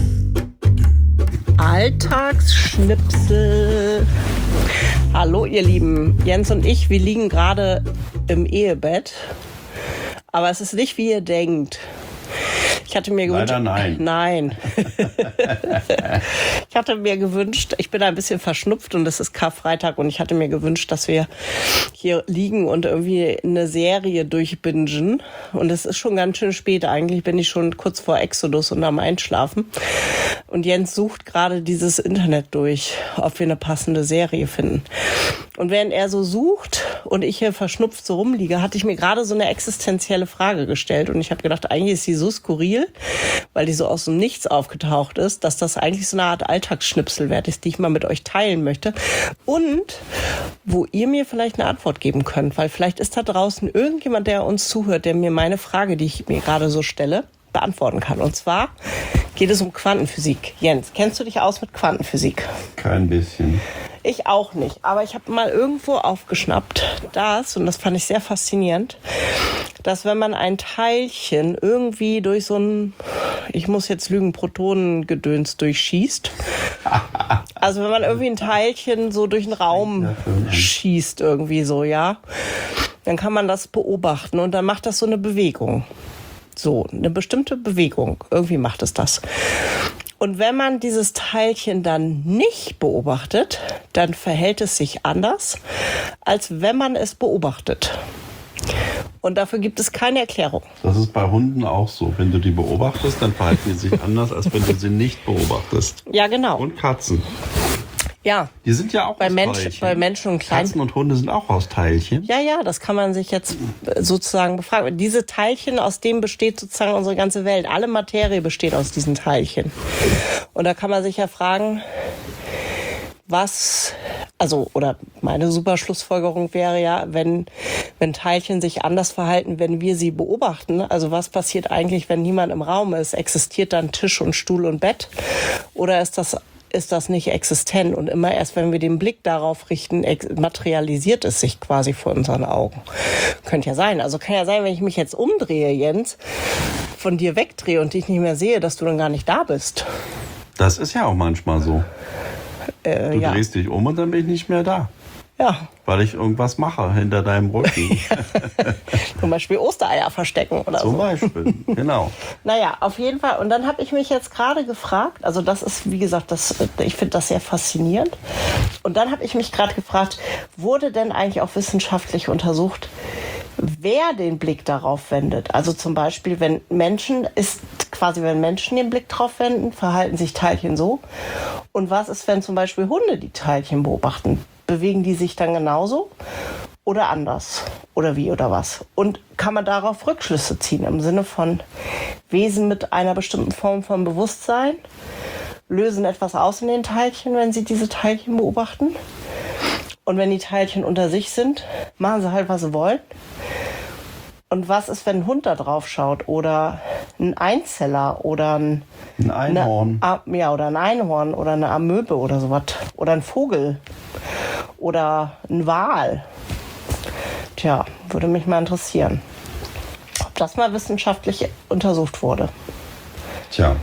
Alltagsschnipsel. Hallo ihr Lieben, Jens und ich, wir liegen gerade im Ehebett. Aber es ist nicht, wie ihr denkt. Ich hatte mir gewünscht... Leider nein. Nein. Ich hatte mir gewünscht, ich bin ein bisschen verschnupft und es ist Karfreitag und ich hatte mir gewünscht, dass wir hier liegen und irgendwie eine Serie durchbingen. Und es ist schon ganz schön spät. Eigentlich bin ich schon kurz vor Exodus und am Einschlafen. Und Jens sucht gerade dieses Internet durch, ob wir eine passende Serie finden. Und während er so sucht und ich hier verschnupft so rumliege, hatte ich mir gerade so eine existenzielle Frage gestellt. Und ich habe gedacht, eigentlich ist die so skurril, weil die so aus dem Nichts aufgetaucht ist, dass das eigentlich so eine Art Alltagsschnipselwert ist, die ich mal mit euch teilen möchte. Und wo ihr mir vielleicht eine Antwort geben könnt, weil vielleicht ist da draußen irgendjemand, der uns zuhört, der mir meine Frage, die ich mir gerade so stelle, beantworten kann. Und zwar geht es um Quantenphysik. Jens, kennst du dich aus mit Quantenphysik? Kein bisschen. Ich auch nicht, aber ich habe mal irgendwo aufgeschnappt, dass, und das fand ich sehr faszinierend, dass wenn man ein Teilchen irgendwie durch so ein, ich muss jetzt lügen, Protonengedöns durchschießt, also wenn man irgendwie ein Teilchen so durch den Raum schießt irgendwie so, ja, dann kann man das beobachten und dann macht das so eine Bewegung. So, eine bestimmte Bewegung. Irgendwie macht es das. Und wenn man dieses Teilchen dann nicht beobachtet, dann verhält es sich anders, als wenn man es beobachtet. Und dafür gibt es keine Erklärung. Das ist bei Hunden auch so. Wenn du die beobachtest, dann verhalten die sich anders, als wenn du sie nicht beobachtest. Ja, genau. Und Katzen. Ja. Die sind ja auch bei aus Mensch, Teilchen. Bei Menschen und Kleinen. Katzen und Hunde sind auch aus Teilchen. Ja, ja, das kann man sich jetzt sozusagen befragen. Diese Teilchen, aus denen besteht sozusagen unsere ganze Welt. Alle Materie besteht aus diesen Teilchen. Und da kann man sich ja fragen, was, also, oder meine super Schlussfolgerung wäre ja, wenn, wenn Teilchen sich anders verhalten, wenn wir sie beobachten. Also was passiert eigentlich, wenn niemand im Raum ist? Existiert dann Tisch und Stuhl und Bett? Oder ist das ist das nicht existent und immer erst, wenn wir den Blick darauf richten, materialisiert es sich quasi vor unseren Augen. Könnte ja sein. Also kann ja sein, wenn ich mich jetzt umdrehe, Jens, von dir wegdrehe und dich nicht mehr sehe, dass du dann gar nicht da bist. Das ist ja auch manchmal so. Äh, du ja. drehst dich um und dann bin ich nicht mehr da. Ja. Weil ich irgendwas mache hinter deinem Rücken. Zum Beispiel Ostereier verstecken oder Zum so. Zum Beispiel, genau. Naja, auf jeden Fall. Und dann habe ich mich jetzt gerade gefragt, also das ist, wie gesagt, das, ich finde das sehr faszinierend. Und dann habe ich mich gerade gefragt, wurde denn eigentlich auch wissenschaftlich untersucht, wer den Blick darauf wendet? Also zum Beispiel, wenn Menschen, ist quasi, wenn Menschen den Blick darauf wenden, verhalten sich Teilchen so. Und was ist, wenn zum Beispiel Hunde die Teilchen beobachten? Bewegen die sich dann genauso oder anders? Oder wie oder was? Und kann man darauf Rückschlüsse ziehen im Sinne von Wesen mit einer bestimmten Form von Bewusstsein lösen etwas aus in den Teilchen, wenn sie diese Teilchen beobachten? Und wenn die Teilchen unter sich sind, machen sie halt, was sie wollen. Und was ist, wenn ein Hund da drauf schaut oder ein Einzeller oder ein, ein Einhorn? Eine, ja, oder ein Einhorn oder eine Amöbe oder sowas. Oder ein Vogel oder ein Wal. Tja, würde mich mal interessieren, ob das mal wissenschaftlich untersucht wurde. Tja.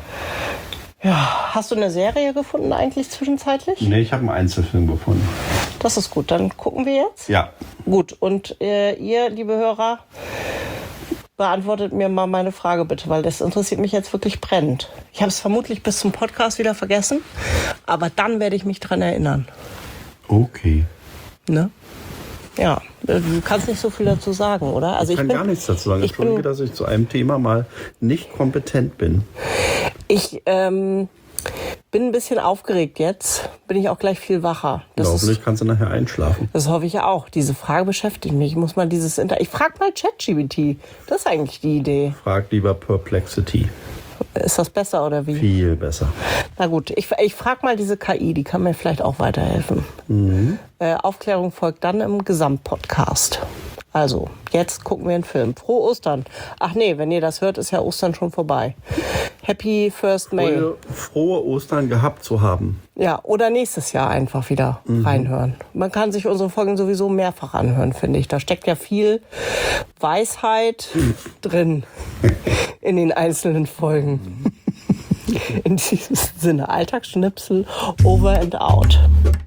Ja, hast du eine Serie gefunden eigentlich zwischenzeitlich? Nee, ich habe einen Einzelfilm gefunden. Das ist gut, dann gucken wir jetzt. Ja. Gut, und äh, ihr, liebe Hörer, beantwortet mir mal meine Frage bitte, weil das interessiert mich jetzt wirklich brennend. Ich habe es vermutlich bis zum Podcast wieder vergessen, aber dann werde ich mich dran erinnern. Okay. Ne? Ja, du kannst nicht so viel dazu sagen, oder? Also ich kann ich bin, gar nichts dazu sagen. Ich Entschuldige, bin, dass ich zu einem Thema mal nicht kompetent bin. Ich ähm, bin ein bisschen aufgeregt jetzt. Bin ich auch gleich viel wacher. Das Hoffentlich ist, kannst du nachher einschlafen. Das hoffe ich ja auch. Diese Frage beschäftigt mich. Ich muss mal dieses Inter Ich frage mal ChatGPT. Das ist eigentlich die Idee. Frag lieber Perplexity. Ist das besser oder wie? Viel besser. Na gut, ich, ich frage mal diese K I, die kann mir vielleicht auch weiterhelfen. Mhm. Äh, Aufklärung folgt dann im Gesamtpodcast. Also, jetzt gucken wir einen Film. Frohe Ostern. Ach nee, wenn ihr das hört, ist ja Ostern schon vorbei. Happy First May. Frohe, frohe Ostern gehabt zu haben. Ja, oder nächstes Jahr einfach wieder mhm. reinhören. Man kann sich unsere Folgen sowieso mehrfach anhören, finde ich. Da steckt ja viel Weisheit drin in den einzelnen Folgen. In diesem Sinne, Alltagsschnipsel, over and out.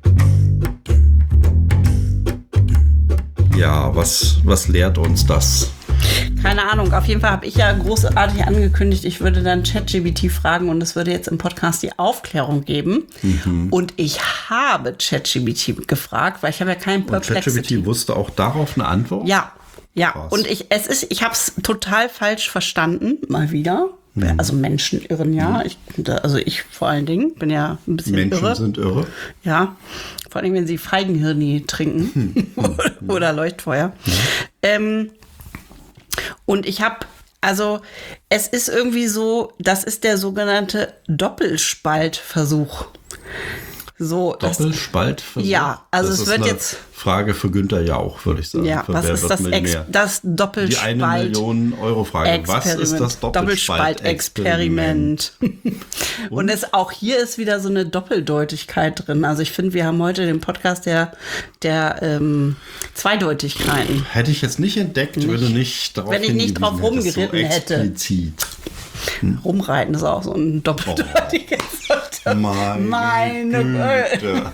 Ja, was, was lehrt uns das? Keine Ahnung, auf jeden Fall habe ich ja großartig angekündigt, ich würde dann ChatGPT fragen und es würde jetzt im Podcast die Aufklärung geben. Mhm. Und ich habe ChatGPT gefragt, weil ich habe ja keinen Perplexity. Und ChatGPT wusste auch darauf eine Antwort? Ja, ja. Krass. Und ich, es ist, ich habe es total falsch verstanden, mal wieder. Mhm. Also Menschen irren ja. Mhm. Ich, also ich vor allen Dingen bin ja ein bisschen Menschen irre. Menschen sind irre. Ja, vor allem wenn sie Feigenhirni trinken mhm. oder Leuchtfeuer. Mhm. Ähm, Und ich habe, also es ist irgendwie so, das ist der sogenannte Doppelspaltversuch. So, Doppelspaltversuch? Ja, also das es ist wird eine jetzt Frage für Günther Jauch, würde ich sagen. Ja, für was ist das, Ex das Doppelspalt? Die eine Million Euro Frage. Was ist das Doppelspaltexperiment? Und, Und es, auch hier ist wieder so eine Doppeldeutigkeit drin. Also ich finde, wir haben heute den Podcast der, der ähm, Zweideutigkeiten. Hätte ich jetzt nicht entdeckt, nicht, würde nicht darauf Wenn ich nicht drauf rumgeritten hätte. Explizit. Hm. Rumreiten ist auch so ein doppeldeutiges Wort. Oh, meine, meine Güte.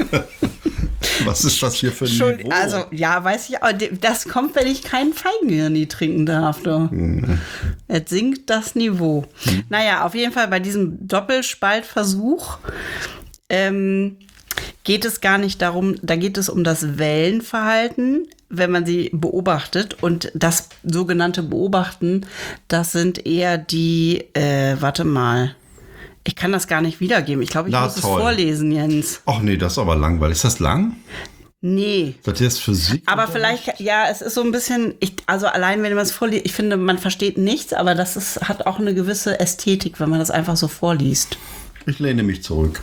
Was ist das hier für ein Niveau? Also, ja, weiß ich, aber das kommt, wenn ich keinen Feigenhirni trinken darf. Hm. Jetzt sinkt das Niveau. Hm. Naja, auf jeden Fall bei diesem Doppelspaltversuch ähm, geht es gar nicht darum, da geht es um das Wellenverhalten, wenn man sie beobachtet. Und das sogenannte Beobachten, das sind eher die, äh, warte mal, ich kann das gar nicht wiedergeben. Ich glaube, ich Na, muss toll. es vorlesen, Jens. Ach nee, das ist aber langweilig. Ist das lang? Nee. Wird jetzt Physik? Aber vielleicht, ja, es ist so ein bisschen, ich, also allein, wenn man es vorliest, ich finde, man versteht nichts, aber das ist, hat auch eine gewisse Ästhetik, wenn man das einfach so vorliest. Ich lehne mich zurück.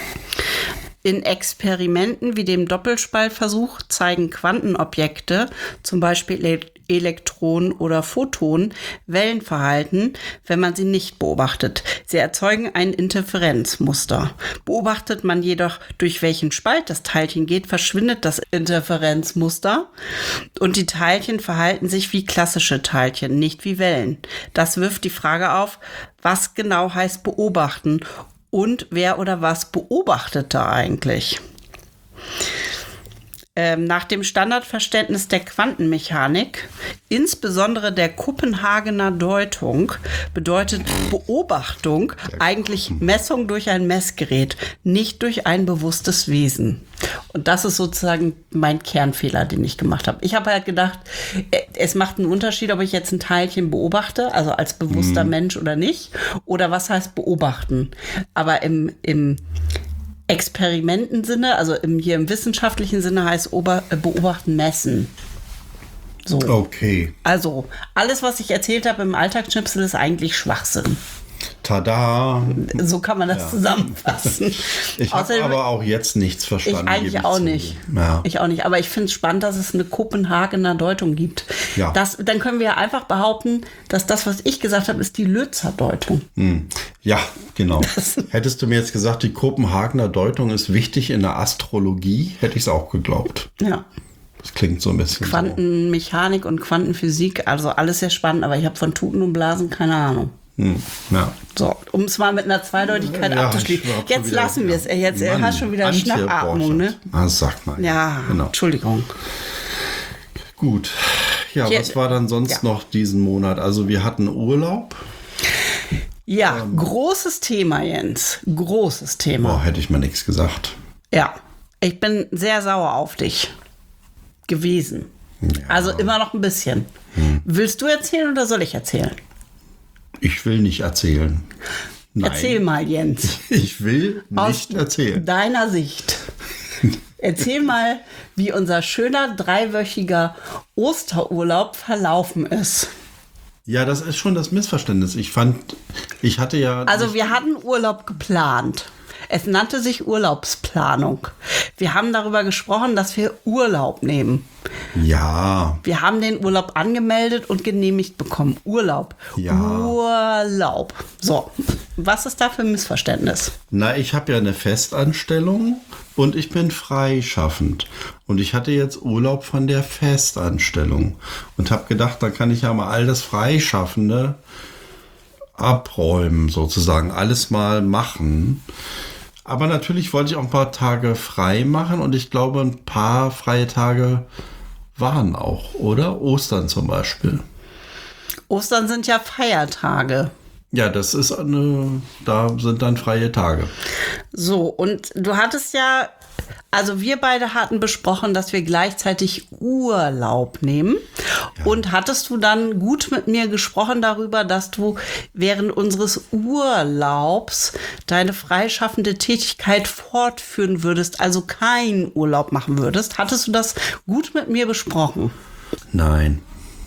In Experimenten wie dem Doppelspaltversuch zeigen Quantenobjekte, zum Beispiel Elektronen oder Photonen, Wellenverhalten, wenn man sie nicht beobachtet. Sie erzeugen ein Interferenzmuster. Beobachtet man jedoch, durch welchen Spalt das Teilchen geht, verschwindet das Interferenzmuster und die Teilchen verhalten sich wie klassische Teilchen, nicht wie Wellen. Das wirft die Frage auf, was genau heißt beobachten und wer oder was beobachtet da eigentlich? Ähm, nach dem Standardverständnis der Quantenmechanik, insbesondere der Kopenhagener Deutung, bedeutet Beobachtung eigentlich Messung durch ein Messgerät, nicht durch ein bewusstes Wesen. Und das ist sozusagen mein Kernfehler, den ich gemacht habe. Ich habe halt gedacht, es macht einen Unterschied, ob ich jetzt ein Teilchen beobachte, also als bewusster mhm. Mensch oder nicht, oder was heißt beobachten. Aber im, im Experimentensinne, also im, hier im wissenschaftlichen Sinne heißt Ober, äh, beobachten, messen. So. Okay. Also, alles, was ich erzählt habe im Alltagsschnipsel, ist eigentlich Schwachsinn. Tada! So kann man das ja. zusammenfassen. Ich habe aber auch jetzt nichts verstanden. Ich eigentlich auch nicht. Ja. Ich auch nicht. Aber ich finde es spannend, dass es eine Kopenhagener Deutung gibt. Ja. Das, dann können wir ja einfach behaupten, dass das, was ich gesagt habe, ist die Lützer Deutung. Hm. Ja, genau. Das Hättest du mir jetzt gesagt, die Kopenhagener Deutung ist wichtig in der Astrologie, hätte ich es auch geglaubt. Ja. Das klingt so ein bisschen Quantenmechanik so. Und Quantenphysik, also alles sehr spannend, aber ich habe von Tuten und Blasen keine Ahnung. Hm, ja. So, um es mal mit einer Zweideutigkeit ja, abzuschließen. Jetzt wieder, lassen wir es. Jetzt Mann, hast schon wieder Schnappatmung, ne? Ah, sag mal. Ja, genau. Entschuldigung. Gut. Ja, Hier, was war dann sonst ja. noch diesen Monat? Also wir hatten Urlaub. Ja, ähm, großes Thema, Jens. Großes Thema. Boah, hätte ich mal nichts gesagt. Ja, ich bin sehr sauer auf dich gewesen. Ja. Also immer noch ein bisschen. Hm. Willst du erzählen oder soll ich erzählen? Ich will nicht erzählen. Nein. Erzähl mal, Jens. Ich will nicht Aus erzählen. Deiner Sicht. Erzähl mal, wie unser schöner dreiwöchiger Osterurlaub verlaufen ist. Ja, das ist schon das Missverständnis. Ich fand, ich hatte ja... Also wir hatten Urlaub geplant. Es nannte sich Urlaubsplanung. Wir haben darüber gesprochen, dass wir Urlaub nehmen. Ja. Wir haben den Urlaub angemeldet und genehmigt bekommen. Urlaub. Ja. Urlaub. So, was ist da für ein Missverständnis? Na, ich habe ja eine Festanstellung und ich bin freischaffend. Und ich hatte jetzt Urlaub von der Festanstellung und habe gedacht, da kann ich ja mal all das Freischaffende abräumen sozusagen, alles mal machen. Aber natürlich wollte ich auch ein paar Tage frei machen und ich glaube, ein paar freie Tage waren auch, oder? Ostern zum Beispiel. Ostern sind ja Feiertage. Ja, das ist eine, da sind dann freie Tage. So, und du hattest ja, also wir beide hatten besprochen, dass wir gleichzeitig Urlaub nehmen. Ja. Und hattest du dann gut mit mir gesprochen darüber, dass du während unseres Urlaubs deine freischaffende Tätigkeit fortführen würdest, also keinen Urlaub machen würdest? Hattest du das gut mit mir besprochen? Nein.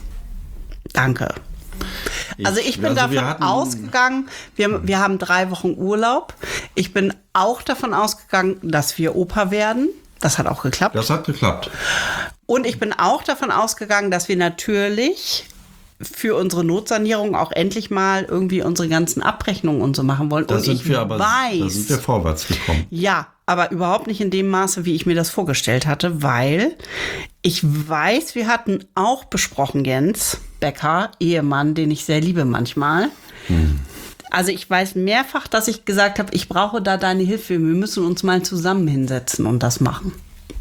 Danke. Also ich bin also davon ausgegangen, wir, wir haben drei Wochen Urlaub. Ich bin auch davon ausgegangen, dass wir Opa werden. Das hat auch geklappt. Das hat geklappt. Und ich bin auch davon ausgegangen, dass wir natürlich für unsere Notsanierung auch endlich mal irgendwie unsere ganzen Abrechnungen und so machen wollen. Da und sind ich wir aber, weiß, da sind wir vorwärts gekommen. Ja, aber überhaupt nicht in dem Maße, wie ich mir das vorgestellt hatte, weil ich weiß, wir hatten auch besprochen, Jens Becker, Ehemann, den ich sehr liebe manchmal. Hm. Also ich weiß mehrfach, dass ich gesagt habe, ich brauche da deine Hilfe. Wir müssen uns mal zusammen hinsetzen und das machen.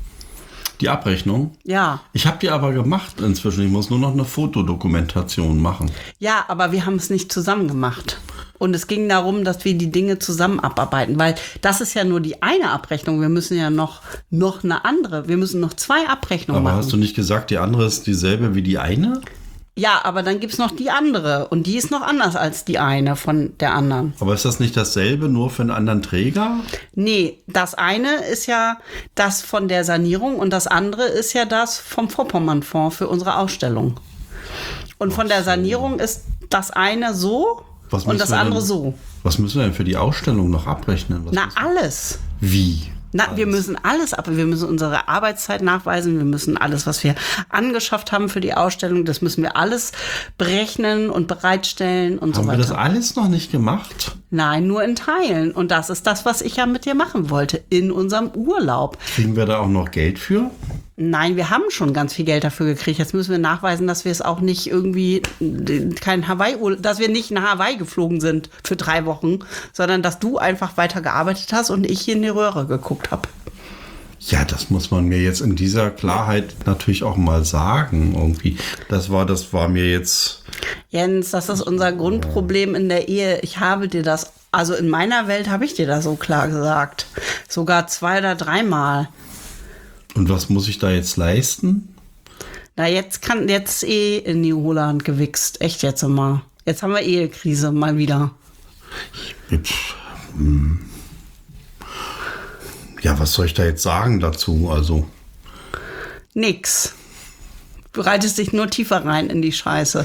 Die Abrechnung? Ja. Ich habe die aber gemacht inzwischen. Ich muss nur noch eine Fotodokumentation machen. Ja, aber wir haben es nicht zusammen gemacht. Und es ging darum, dass wir die Dinge zusammen abarbeiten, weil das ist ja nur die eine Abrechnung. Wir müssen ja noch, noch eine andere. Wir müssen noch zwei Abrechnungen aber machen. Aber hast du nicht gesagt, die andere ist dieselbe wie die eine? Ja, aber dann gibt es noch die andere. Und die ist noch anders als die eine von der anderen. Aber ist das nicht dasselbe, nur für einen anderen Träger? Nee, das eine ist ja das von der Sanierung und das andere ist ja das vom Vorpommern-Fonds für unsere Ausstellung. Und von der Sanierung ist das eine so und das andere denn, so. Was müssen wir denn für die Ausstellung noch abrechnen? Was Na, alles. Wie? Na, alles. Wir müssen alles ab. Wir müssen unsere Arbeitszeit nachweisen. Wir müssen alles, was wir angeschafft haben für die Ausstellung, das müssen wir alles berechnen und bereitstellen und haben so weiter. Haben wir das alles noch nicht gemacht? Nein, nur in Teilen. Und das ist das, was ich ja mit dir machen wollte, in unserem Urlaub. Kriegen wir da auch noch Geld für? Nein, wir haben schon ganz viel Geld dafür gekriegt. Jetzt müssen wir nachweisen, dass wir es auch nicht irgendwie kein Hawaii, dass wir nicht nach Hawaii geflogen sind für drei Wochen, sondern dass du einfach weiter gearbeitet hast und ich hier in die Röhre geguckt habe. Ja, das muss man mir jetzt in dieser Klarheit natürlich auch mal sagen. Irgendwie, das war, das war mir jetzt. Jens, das ist unser Grundproblem in der Ehe. Ich habe dir das, also in meiner Welt habe ich dir das so klar gesagt, sogar zwei oder dreimal. Und was muss ich da jetzt leisten? Na, jetzt kann jetzt eh in New Holland gewichst. Echt jetzt immer. Jetzt haben wir Ehekrise mal wieder. Ja, was soll ich da jetzt sagen dazu? Also. Nix. Du reitest dich nur tiefer rein in die Scheiße.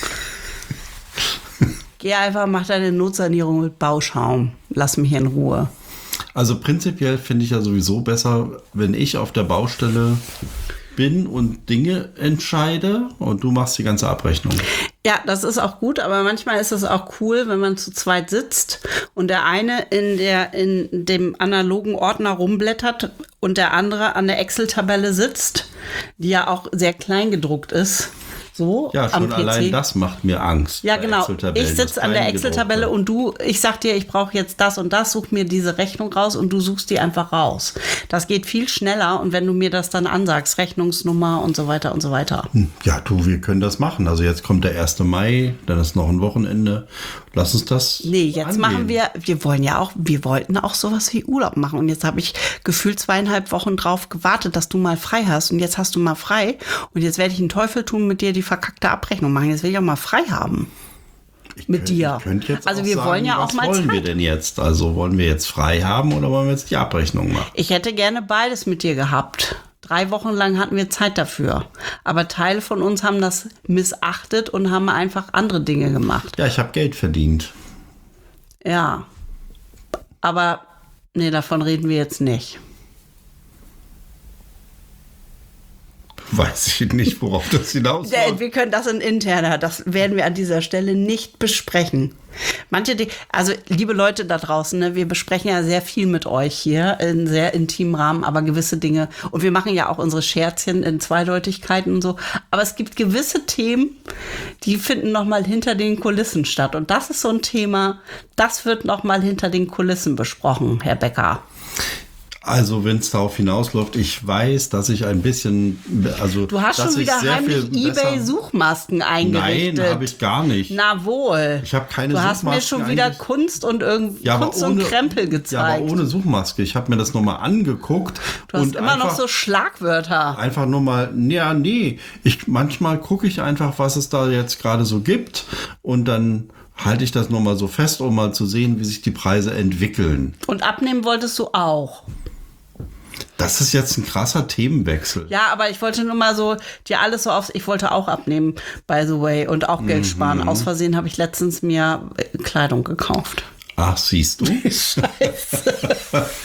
Geh einfach, mach deine Notsanierung mit Bauschaum. Lass mich in Ruhe. Also prinzipiell finde ich ja sowieso besser, wenn ich auf der Baustelle bin und Dinge entscheide und du machst die ganze Abrechnung. Ja, das ist auch gut, aber manchmal ist es auch cool, wenn man zu zweit sitzt und der eine in der in dem analogen Ordner rumblättert und der andere an der Excel-Tabelle sitzt, die ja auch sehr klein gedruckt ist. So, ja, schon allein das macht mir Angst. Ja, genau. Ich sitze an der Excel-Tabelle und du, ich sag dir, ich brauche jetzt das und das, such mir diese Rechnung raus und du suchst die einfach raus. Das geht viel schneller und wenn du mir das dann ansagst, Rechnungsnummer und so weiter und so weiter. Ja, du, wir können das machen. Also jetzt kommt der erste Mai, dann ist noch ein Wochenende. Lass uns das Nee, jetzt angehen. machen wir, wir wollen ja auch, wir wollten auch sowas wie Urlaub machen und jetzt habe ich gefühlt zweieinhalb Wochen drauf gewartet, dass du mal frei hast und jetzt hast du mal frei und jetzt werde ich einen Teufel tun, mit dir die verkackte Abrechnung machen. Jetzt will ich auch mal frei haben. Ich mit könnt, dir. Ich jetzt also auch wir sagen, wollen ja auch was mal wollen Zeit. wir denn jetzt? Also wollen wir jetzt frei haben oder wollen wir jetzt die Abrechnung machen? Ich hätte gerne beides mit dir gehabt. Drei Wochen lang hatten wir Zeit dafür. Aber Teile von uns haben das missachtet und haben einfach andere Dinge gemacht. Ja, ich habe Geld verdient. Ja. Aber nee, davon reden wir jetzt nicht. weiß ich nicht, worauf das hinausläuft. Wir können das in interner, das werden wir an dieser Stelle nicht besprechen. Manche, die, also liebe Leute da draußen, ne, wir besprechen ja sehr viel mit euch hier in sehr intimen Rahmen, aber gewisse Dinge, und wir machen ja auch unsere Scherzchen in Zweideutigkeiten und so, aber es gibt gewisse Themen, die finden nochmal hinter den Kulissen statt, und das ist so ein Thema, das wird nochmal hinter den Kulissen besprochen, Herr Becker. Also wenn es darauf hinausläuft, ich weiß, dass ich ein bisschen, also du hast dass schon wieder ich sehr heimlich viel eBay-Suchmasken eingerichtet. Nein, habe ich gar nicht. Na wohl. Ich habe keine du Suchmasken. Du hast mir schon wieder Kunst und irgendwie ja, Kunst ohne, und Krempel gezeigt. Ja, aber ohne Suchmaske. Ich habe mir das nochmal angeguckt. Du hast und immer einfach, noch so Schlagwörter. Einfach nur mal, ja, nee. Ich, manchmal gucke ich einfach, was es da jetzt gerade so gibt, und dann halte ich das nochmal so fest, um mal zu sehen, wie sich die Preise entwickeln. Und abnehmen wolltest du auch. Das ist jetzt ein krasser Themenwechsel. Ja, aber ich wollte nur mal so dir alles so aufs. Ich wollte auch abnehmen, by the way, und auch Geld sparen. Mhm. Aus Versehen habe ich letztens mir Kleidung gekauft. Ach, siehst du? Scheiße.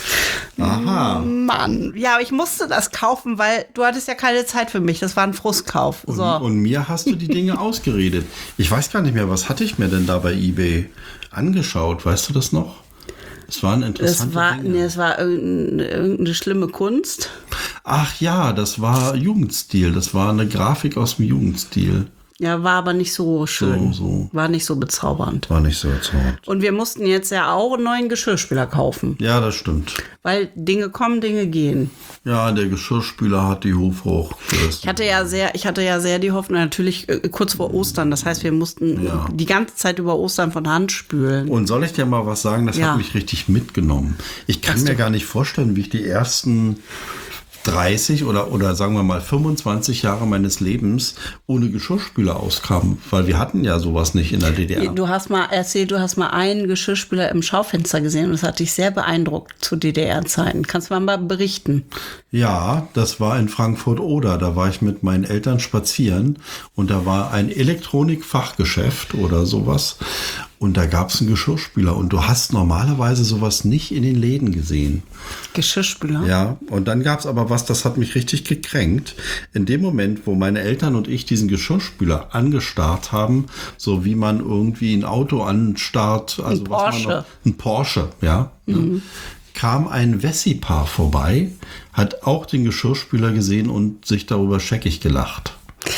Aha. Mann. Ja, aber ich musste das kaufen, weil du hattest ja keine Zeit für mich. Das war ein Frustkauf. Und, so. und mir hast du die Dinge ausgeredet. Ich weiß gar nicht mehr, was hatte ich mir denn da bei eBay angeschaut? Weißt du das noch? Es waren interessante es war, Dinge. Nee, es war irgendeine, irgendeine schlimme Kunst. Ach ja, das war Jugendstil. Das war eine Grafik aus dem Jugendstil. Ja, war aber nicht so schön. So, so. War nicht so bezaubernd. War nicht so bezaubernd. Und wir mussten jetzt ja auch einen neuen Geschirrspüler kaufen. Ja, das stimmt. Weil Dinge kommen, Dinge gehen. Ja, der Geschirrspüler hat die Hofhoch. Ich hatte ja sehr, ich hatte ja sehr die Hoffnung, natürlich äh, kurz vor Ostern. Das heißt, wir mussten ja. die ganze Zeit über Ostern von Hand spülen. Und soll ich dir mal was sagen? Das ja. hat mich richtig mitgenommen. Ich kann Hast mir du? gar nicht vorstellen, wie ich die ersten dreißig oder, oder sagen wir mal fünfundzwanzig Jahre meines Lebens ohne Geschirrspüler auskam, weil wir hatten ja sowas nicht in der D D R. Du hast mal erzählt, du hast mal einen Geschirrspüler im Schaufenster gesehen, und das hat dich sehr beeindruckt zu D D R-Zeiten. Kannst du mal berichten? Ja, das war in Frankfurt-Oder. Da war ich mit meinen Eltern spazieren, und da war ein Elektronikfachgeschäft oder sowas. Und da gab es einen Geschirrspüler, und du hast normalerweise sowas nicht in den Läden gesehen. Geschirrspüler? Ja, und dann gab es aber was, das hat mich richtig gekränkt. In dem Moment, wo meine Eltern und ich diesen Geschirrspüler angestarrt haben, so wie man irgendwie ein Auto anstarrt, also ein was Porsche. man noch, ein Porsche, ja, mhm. ne, kam ein Wessi-Paar vorbei, hat auch den Geschirrspüler gesehen und sich darüber scheckig gelacht.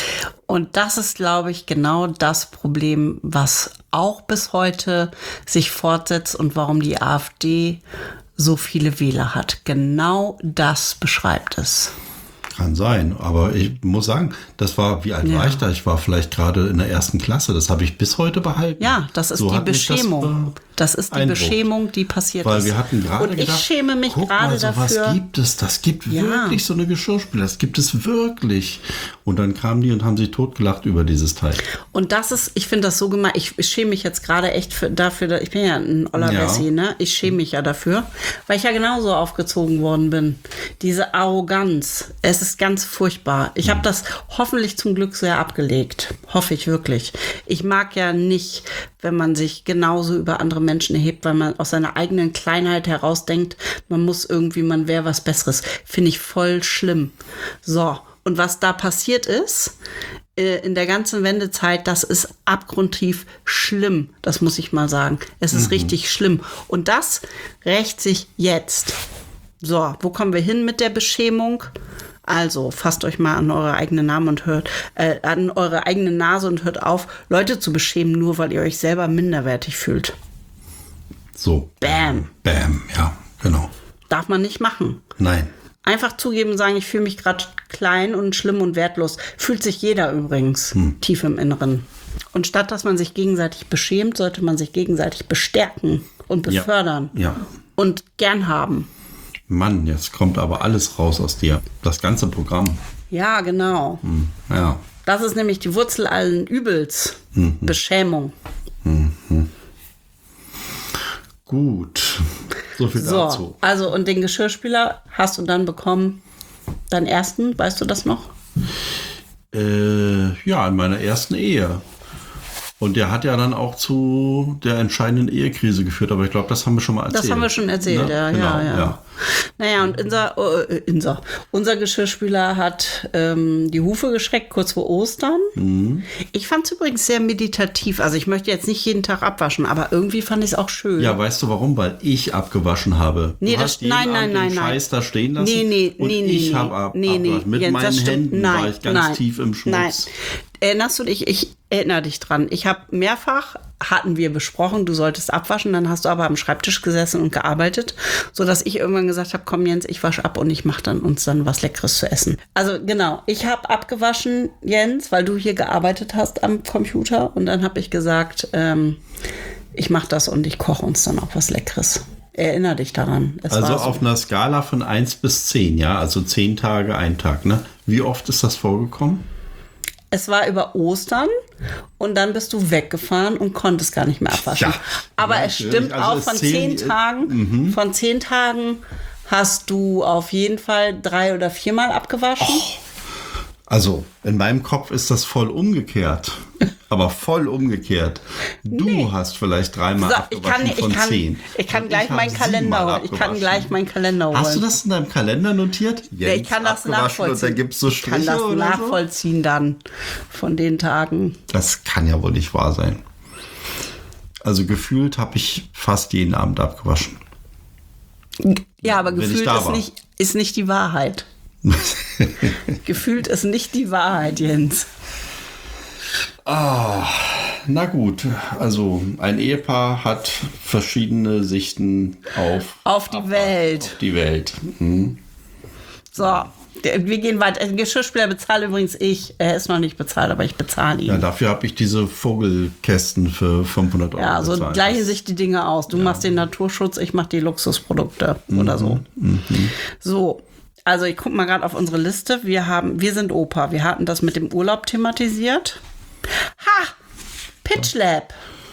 Und das ist, glaube ich, genau das Problem, was auch bis heute sich fortsetzt und warum die AfD so viele Wähler hat. Genau das beschreibt es. Kann sein, aber ich muss sagen, das war, wie alt ja. war ich da? Ich war vielleicht gerade in der ersten Klasse. Das habe ich bis heute behalten. Ja, das ist so die Beschämung. Das, das ist die Eindruck. Beschämung, die passiert Weil ist. wir hatten gerade Und ich gedacht, schäme mich guck gerade mal, so dafür. Was gibt es? Das gibt ja. wirklich so eine Geschirrspüler. Das gibt es wirklich. Und dann kamen die und haben sich totgelacht über dieses Teil. Und das ist, ich finde das so gemein. Ich, ich schäme mich jetzt gerade echt für, dafür. Ich bin ja ein Oller Wessi, ja. ne? Ich schäme mich ja dafür, weil ich ja genauso aufgezogen worden bin. Diese Arroganz. Es ist ganz furchtbar. Ich habe das hoffentlich zum Glück sehr abgelegt. Hoffe ich wirklich. Ich mag ja nicht, wenn man sich genauso über andere Menschen erhebt, weil man aus seiner eigenen Kleinheit heraus denkt, man muss irgendwie, man wäre was Besseres. Finde ich voll schlimm. So, und was da passiert ist, äh, in der ganzen Wendezeit, das ist abgrundtief schlimm. Das muss ich mal sagen. Es ist mhm. richtig schlimm. Und das rächt sich jetzt. So, wo kommen wir hin mit der Beschämung? Also, fasst euch mal an eure eigene Namen und hört, äh, an eure eigene Nase und hört auf, Leute zu beschämen, nur weil ihr euch selber minderwertig fühlt. So. Bam. Bam, ja, genau. Darf man nicht machen. Nein. Einfach zugeben und sagen, ich fühle mich gerade klein und schlimm und wertlos. Fühlt sich jeder übrigens hm. tief im Inneren. Und statt dass man sich gegenseitig beschämt, sollte man sich gegenseitig bestärken und befördern. Ja. ja. Und gern haben. Mann, jetzt kommt aber alles raus aus dir. Das ganze Programm. Ja, genau. Hm, ja. Das ist nämlich die Wurzel allen Übels. Mhm. Beschämung. Mhm. Gut. So viel so, dazu. Also, und den Geschirrspüler hast du dann bekommen, deinen ersten, weißt du das noch? Äh, ja, in meiner ersten Ehe. Und der hat ja dann auch zu der entscheidenden Ehekrise geführt, aber ich glaube, das haben wir schon mal erzählt. Das haben wir schon erzählt, ne? ja, genau, ja, ja, ja. Naja, und unser, äh, unser, unser Geschirrspüler hat ähm, die Hufe geschreckt, kurz vor Ostern. Mhm. Ich fand es übrigens sehr meditativ. Also ich möchte jetzt nicht jeden Tag abwaschen, aber irgendwie fand ich es auch schön. Ja, weißt du warum? Weil ich abgewaschen habe. Nee, du das, hast jeden nein, nein, Abend nein, den nein. Scheiß da stehen lassen. Nee, nee, und nee, nee. ich nee. habe ab, nee, nee. abgewaschen. Mit Jens, meinen Händen nein, war ich ganz nein, tief im Schmutz. Nein. Erinnerst du dich? Ich erinnere dich dran. Ich habe mehrfach, hatten wir besprochen, du solltest abwaschen, dann hast du aber am Schreibtisch gesessen und gearbeitet, sodass ich irgendwann gesagt habe, komm Jens, ich wasche ab und ich mache dann uns dann was Leckeres zu essen. Also genau, ich habe abgewaschen, Jens, weil du hier gearbeitet hast am Computer und dann habe ich gesagt, ähm, ich mache das und ich koche uns dann auch was Leckeres. Erinnere dich daran. Es also war so. Auf einer Skala von eins bis zehn, ja, also zehn Tage, ein Tag, ne? Wie oft ist das vorgekommen? Es war über Ostern und dann bist du weggefahren und konntest gar nicht mehr abwaschen. Ja, aber es stimmt also auch, es von zehn, zehn Tagen, mhm. von zehn Tagen hast du auf jeden Fall drei oder viermal abgewaschen. Oh, also in meinem Kopf ist das voll umgekehrt. Aber voll umgekehrt. Du Nee. hast vielleicht dreimal So, ich abgewaschen kann, von ich kann, zehn. ich kann Und gleich ich hab meinen Kalender siebenmal holen. Ich kann abgewaschen. gleich meinen Kalender holen. Hast du das in deinem Kalender notiert? Ja, ich kann das nachvollziehen. Und dann gibt's so ich kann Striche das oder nachvollziehen dann von den Tagen. so? Das kann ja wohl nicht wahr sein. Also gefühlt habe ich fast jeden Abend abgewaschen. Ja, aber Wenn ich gefühlt da ist war. nicht, ist nicht die Wahrheit. Gefühlt ist nicht die Wahrheit, Jens. Ah, na gut. Also ein Ehepaar hat verschiedene Sichten auf, Auf die Welt. auf die Welt. Hm. So, der- wir gehen weiter. Den Geschirrspüler bezahle übrigens ich. Er ist noch nicht bezahlt, aber ich bezahle ihn. Ja, dafür habe ich diese Vogelkästen für fünfhundert Euro Ja, so bezahlt. gleichen sich die Dinge aus. Du machst den Naturschutz, ich mache die Luxusprodukte oder so. So, also ich gucke mal gerade auf unsere Liste. Wir haben, wir sind Opa. Wir hatten das mit dem Urlaub thematisiert. Ha! Pitch Lab.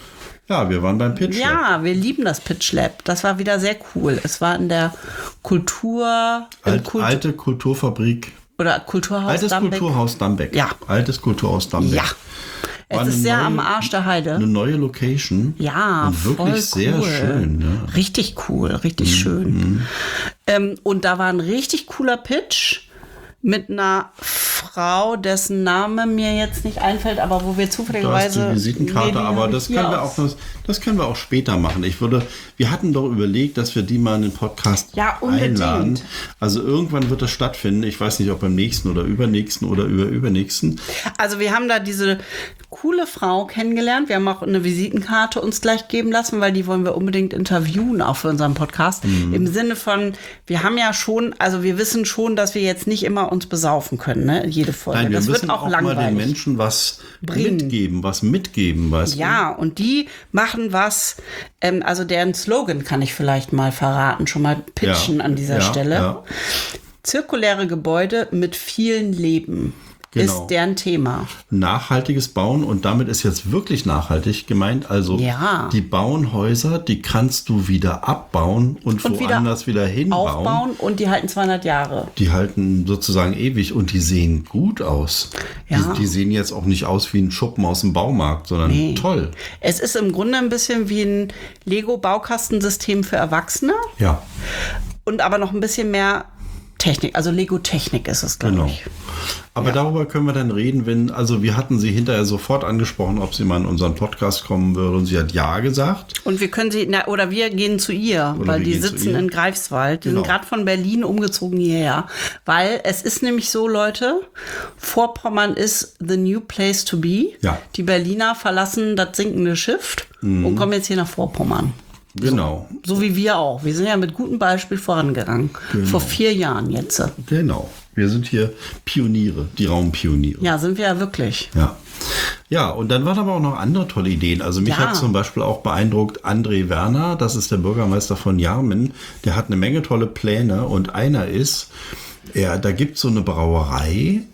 Ja, wir waren beim Pitch. Ja, wir lieben das Pitch Lab. Das war wieder sehr cool. Es war in der Kultur... im Alt, Kult- alte Kulturfabrik. oder Kulturhaus Altes Dambeck. Kulturhaus Dambeck. Ja. Altes Kulturhaus Dambeck. Ja. War Es ist eine sehr neue- am Arsch der Heide. Eine neue Location. Ja, Und wirklich voll sehr cool. schön. Ne? Richtig cool, richtig schön. Ähm, und da war ein richtig cooler Pitch mit einer Frau, dessen Name mir jetzt nicht einfällt, aber wo wir Da ist zufälligerweise... die Visitenkarte, Nee, die aber hab ich das hier können wir auf- auch noch, das können wir auch später machen. Ich würde, wir hatten doch überlegt, dass wir die mal in den Podcast Ja, unbedingt. einladen. Also irgendwann wird das stattfinden. Ich weiß nicht, ob beim nächsten oder übernächsten oder über übernächsten. Also wir haben da diese coole Frau kennengelernt. Wir haben auch eine Visitenkarte uns gleich geben lassen, weil die wollen wir unbedingt interviewen, auch für unseren Podcast. Mhm. Im Sinne von, wir haben ja schon, also wir wissen schon, dass wir jetzt nicht immer uns besaufen können, ne? Jede Folge. Nein, wir das müssen wird auch, auch mal den langweilig. Menschen was Bringen. mitgeben, was mitgeben, weißt Ja, und die machen was, ähm, also deren Slogan kann ich vielleicht mal verraten, schon mal pitchen Ja, an dieser ja, Stelle. ja. Zirkuläre Gebäude mit vielen Leben Genau. ist deren Thema. du? Nachhaltiges Bauen und damit ist jetzt wirklich nachhaltig gemeint. Also Ja. die bauen Häuser, die kannst du wieder abbauen und, Und wieder woanders wieder, hinbauen. Aufbauen und die halten zweihundert Jahre. Die halten sozusagen ewig und die sehen gut aus. Ja. Die, die sehen jetzt auch nicht aus wie ein Schuppen aus dem Baumarkt, sondern Nee. toll. Es ist im Grunde ein bisschen wie ein Lego-Baukastensystem für Erwachsene Ja, und aber noch ein bisschen mehr Technik. Also Lego-Technik ist es, glaube genau. ich. Aber darüber können wir dann reden, wenn, also wir hatten sie hinterher sofort angesprochen, ob sie mal in unseren Podcast kommen würde und sie hat ja gesagt. Und wir können sie, na, oder wir gehen zu ihr, Oder weil wir die gehen zu sitzen ihr. in Greifswald. Die Genau. sind gerade von Berlin umgezogen hierher. Weil es ist nämlich so, Leute, Vorpommern ist the new place to be. Ja. Die Berliner verlassen das sinkende Schiff und kommen jetzt hier nach Vorpommern. Genau, So wie wir auch. Wir sind ja mit gutem Beispiel vorangegangen. Genau. Vor vier Jahren jetzt. genau. Wir sind hier Pioniere, die Raumpioniere. Ja, sind wir ja wirklich. Ja. Ja, und dann waren aber auch noch andere tolle Ideen. Also mich Ja. hat zum Beispiel auch beeindruckt André Werner, das ist der Bürgermeister von Jarmen. Der hat eine Menge tolle Pläne und einer ist, er, da gibt es so eine Brauerei,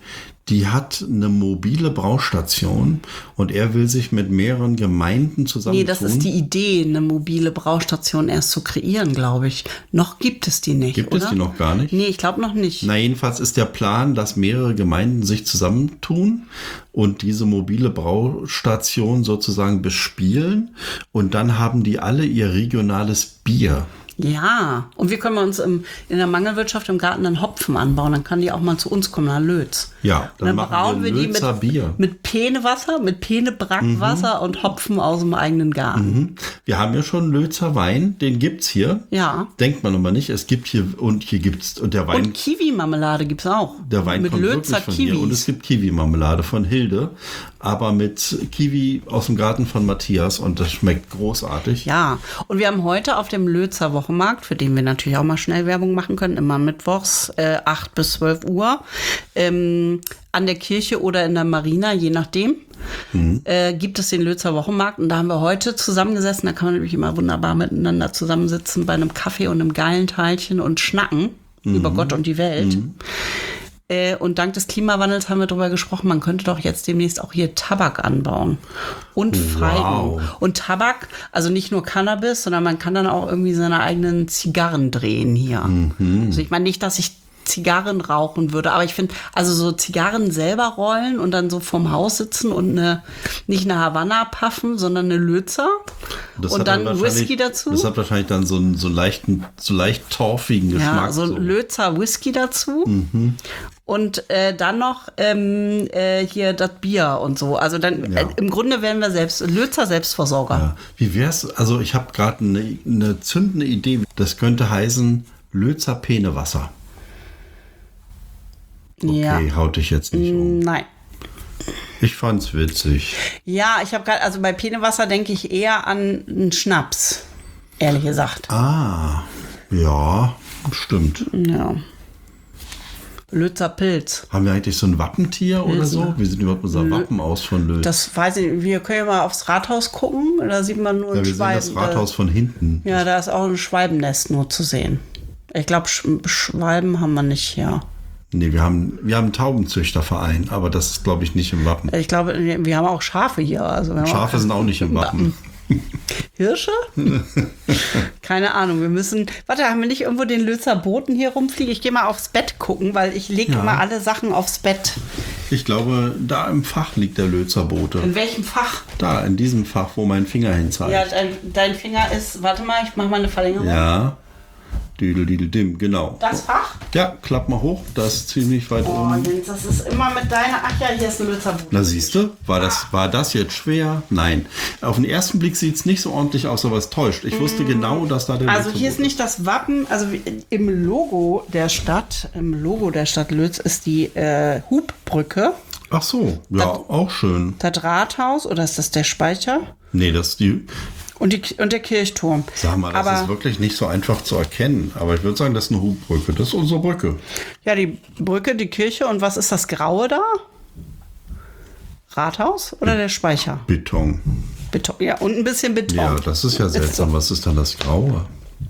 die hat eine mobile Braustation und er will sich mit mehreren Gemeinden zusammentun. Nee, das ist die Idee, eine mobile Braustation erst zu kreieren, glaube ich. Noch gibt es die nicht, Gibt oder? es die noch gar nicht? Nee, ich glaube noch nicht. Na, jedenfalls ist der Plan, dass mehrere Gemeinden sich zusammentun und diese mobile Braustation sozusagen bespielen. Und dann haben die alle ihr regionales Bier. Ja, und wir können bei uns im, in der Mangelwirtschaft im Garten dann Hopfen anbauen. Dann kann die auch mal zu uns kommen, nach Lötz. Ja, dann, dann machen brauen wir, wir die Lölzer mit, Bier. mit Penewasser, mit Penebrackwasser mhm. und Hopfen aus dem eigenen Garten. Mhm. Wir haben ja schon Lölzer Wein, den gibt's hier. Ja. Denkt man aber nicht, es gibt hier, und hier gibt's, und der Wein. Und Kiwi-Marmelade gibt's auch. Der Wein mit kommt Lölzer wirklich von Kiwis. hier. Und es gibt Kiwi-Marmelade von Hilde, aber mit Kiwi aus dem Garten von Matthias und das schmeckt großartig. Ja, und wir haben heute auf dem Lölzer Wochenmarkt, für den wir natürlich auch mal schnell Werbung machen können, immer mittwochs, äh, acht bis zwölf Uhr, ähm, an der Kirche oder in der Marina, je nachdem, mhm. äh, gibt es den Lölzer Wochenmarkt. Und da haben wir heute zusammengesessen, da kann man nämlich immer wunderbar miteinander zusammensitzen bei einem Kaffee und einem geilen Teilchen und schnacken mhm. über Gott und die Welt. Mhm. Äh, und dank des Klimawandels haben wir darüber gesprochen, man könnte doch jetzt demnächst auch hier Tabak anbauen. Und Feigen. Wow. Und Tabak, also nicht nur Cannabis, sondern man kann dann auch irgendwie seine eigenen Zigarren drehen hier. Mhm. Also ich meine nicht, dass ich Zigarren rauchen würde, aber ich finde, also so Zigarren selber rollen und dann so vorm Haus sitzen und eine, nicht eine Havanna puffen, sondern eine Lölzer das und dann Whisky dazu. Das hat wahrscheinlich dann so einen so leichten, so leicht torfigen Geschmack. Ja, so ein so. Lölzer Whisky dazu. Mhm. Und äh, dann noch ähm, äh, hier das Bier und so. Also dann ja. äh, im Grunde werden wir selbst Lölzer Selbstversorger. Ja. Wie wär's? Also ich habe gerade eine, eine zündende Idee. Das könnte heißen Lölzer Penewasser. Okay, ja. haut dich jetzt nicht um. Nein. Ich fand's witzig. Ja, ich habe gerade, also bei Penewasser denke ich eher an einen Schnaps, ehrlich gesagt. Ah, ja, stimmt. Ja. Lölzer Pilz. Haben wir eigentlich so ein Wappentier oder so? Wie sieht überhaupt unser Wappen aus von Lötz? Das weiß ich nicht. Wir können ja mal aufs Rathaus gucken. Da sieht man nur ja, ein wir Schwalben. sehen das Rathaus von hinten. Ja, da ist auch ein Schwalbennest nur zu sehen. Ich glaube, Sch Schwalben haben wir nicht hier. Nee, wir haben, wir haben einen Taubenzüchterverein, aber das ist, glaube ich, nicht im Wappen. Ich glaube, wir haben auch Schafe hier. Also wir haben Schafe auch sind auch nicht im Wappen. Hirsche? Keine Ahnung, wir müssen. Warte, haben wir nicht irgendwo den Lölzer Boten hier rumfliegen? Ich gehe mal aufs Bett gucken, weil ich lege Ja. immer alle Sachen aufs Bett. Ich glaube, da im Fach liegt der Lölzer Bote. In welchem Fach? Da, in diesem Fach, wo mein Finger hin zeigt. Ja, dein, dein Finger ist. Warte mal, ich mache mal eine Verlängerung. Ja. Düdel-didel-dim, genau. Das Fach? Ja, klapp mal hoch, das ist ziemlich weit Oh, oben. Jens, das ist immer mit deiner. Ach ja, hier ist ein Lölzer Boten. Na siehst du, war das, war das jetzt schwer? Nein. Auf den ersten Blick sieht es nicht so ordentlich aus, aber es täuscht. Ich wusste genau, dass da der Also Lölzer hier ist Bote nicht das Wappen, also wie- im Logo der Stadt, im Logo der Stadt Lötz ist die äh, Hubbrücke, Ach so, ja, auch schön. das Rathaus, oder ist das der Speicher? Nee, das ist die. Und, die, und der Kirchturm. Sag mal, das Aber ist wirklich nicht so einfach zu erkennen. Aber ich würde sagen, das ist eine Hubbrücke. Das ist unsere Brücke. ja, die Brücke, die Kirche und was ist das Graue da? Rathaus oder der Speicher? Beton. Beton, ja, und ein bisschen Beton. Ja, das ist ja seltsam. Was ist dann das Graue?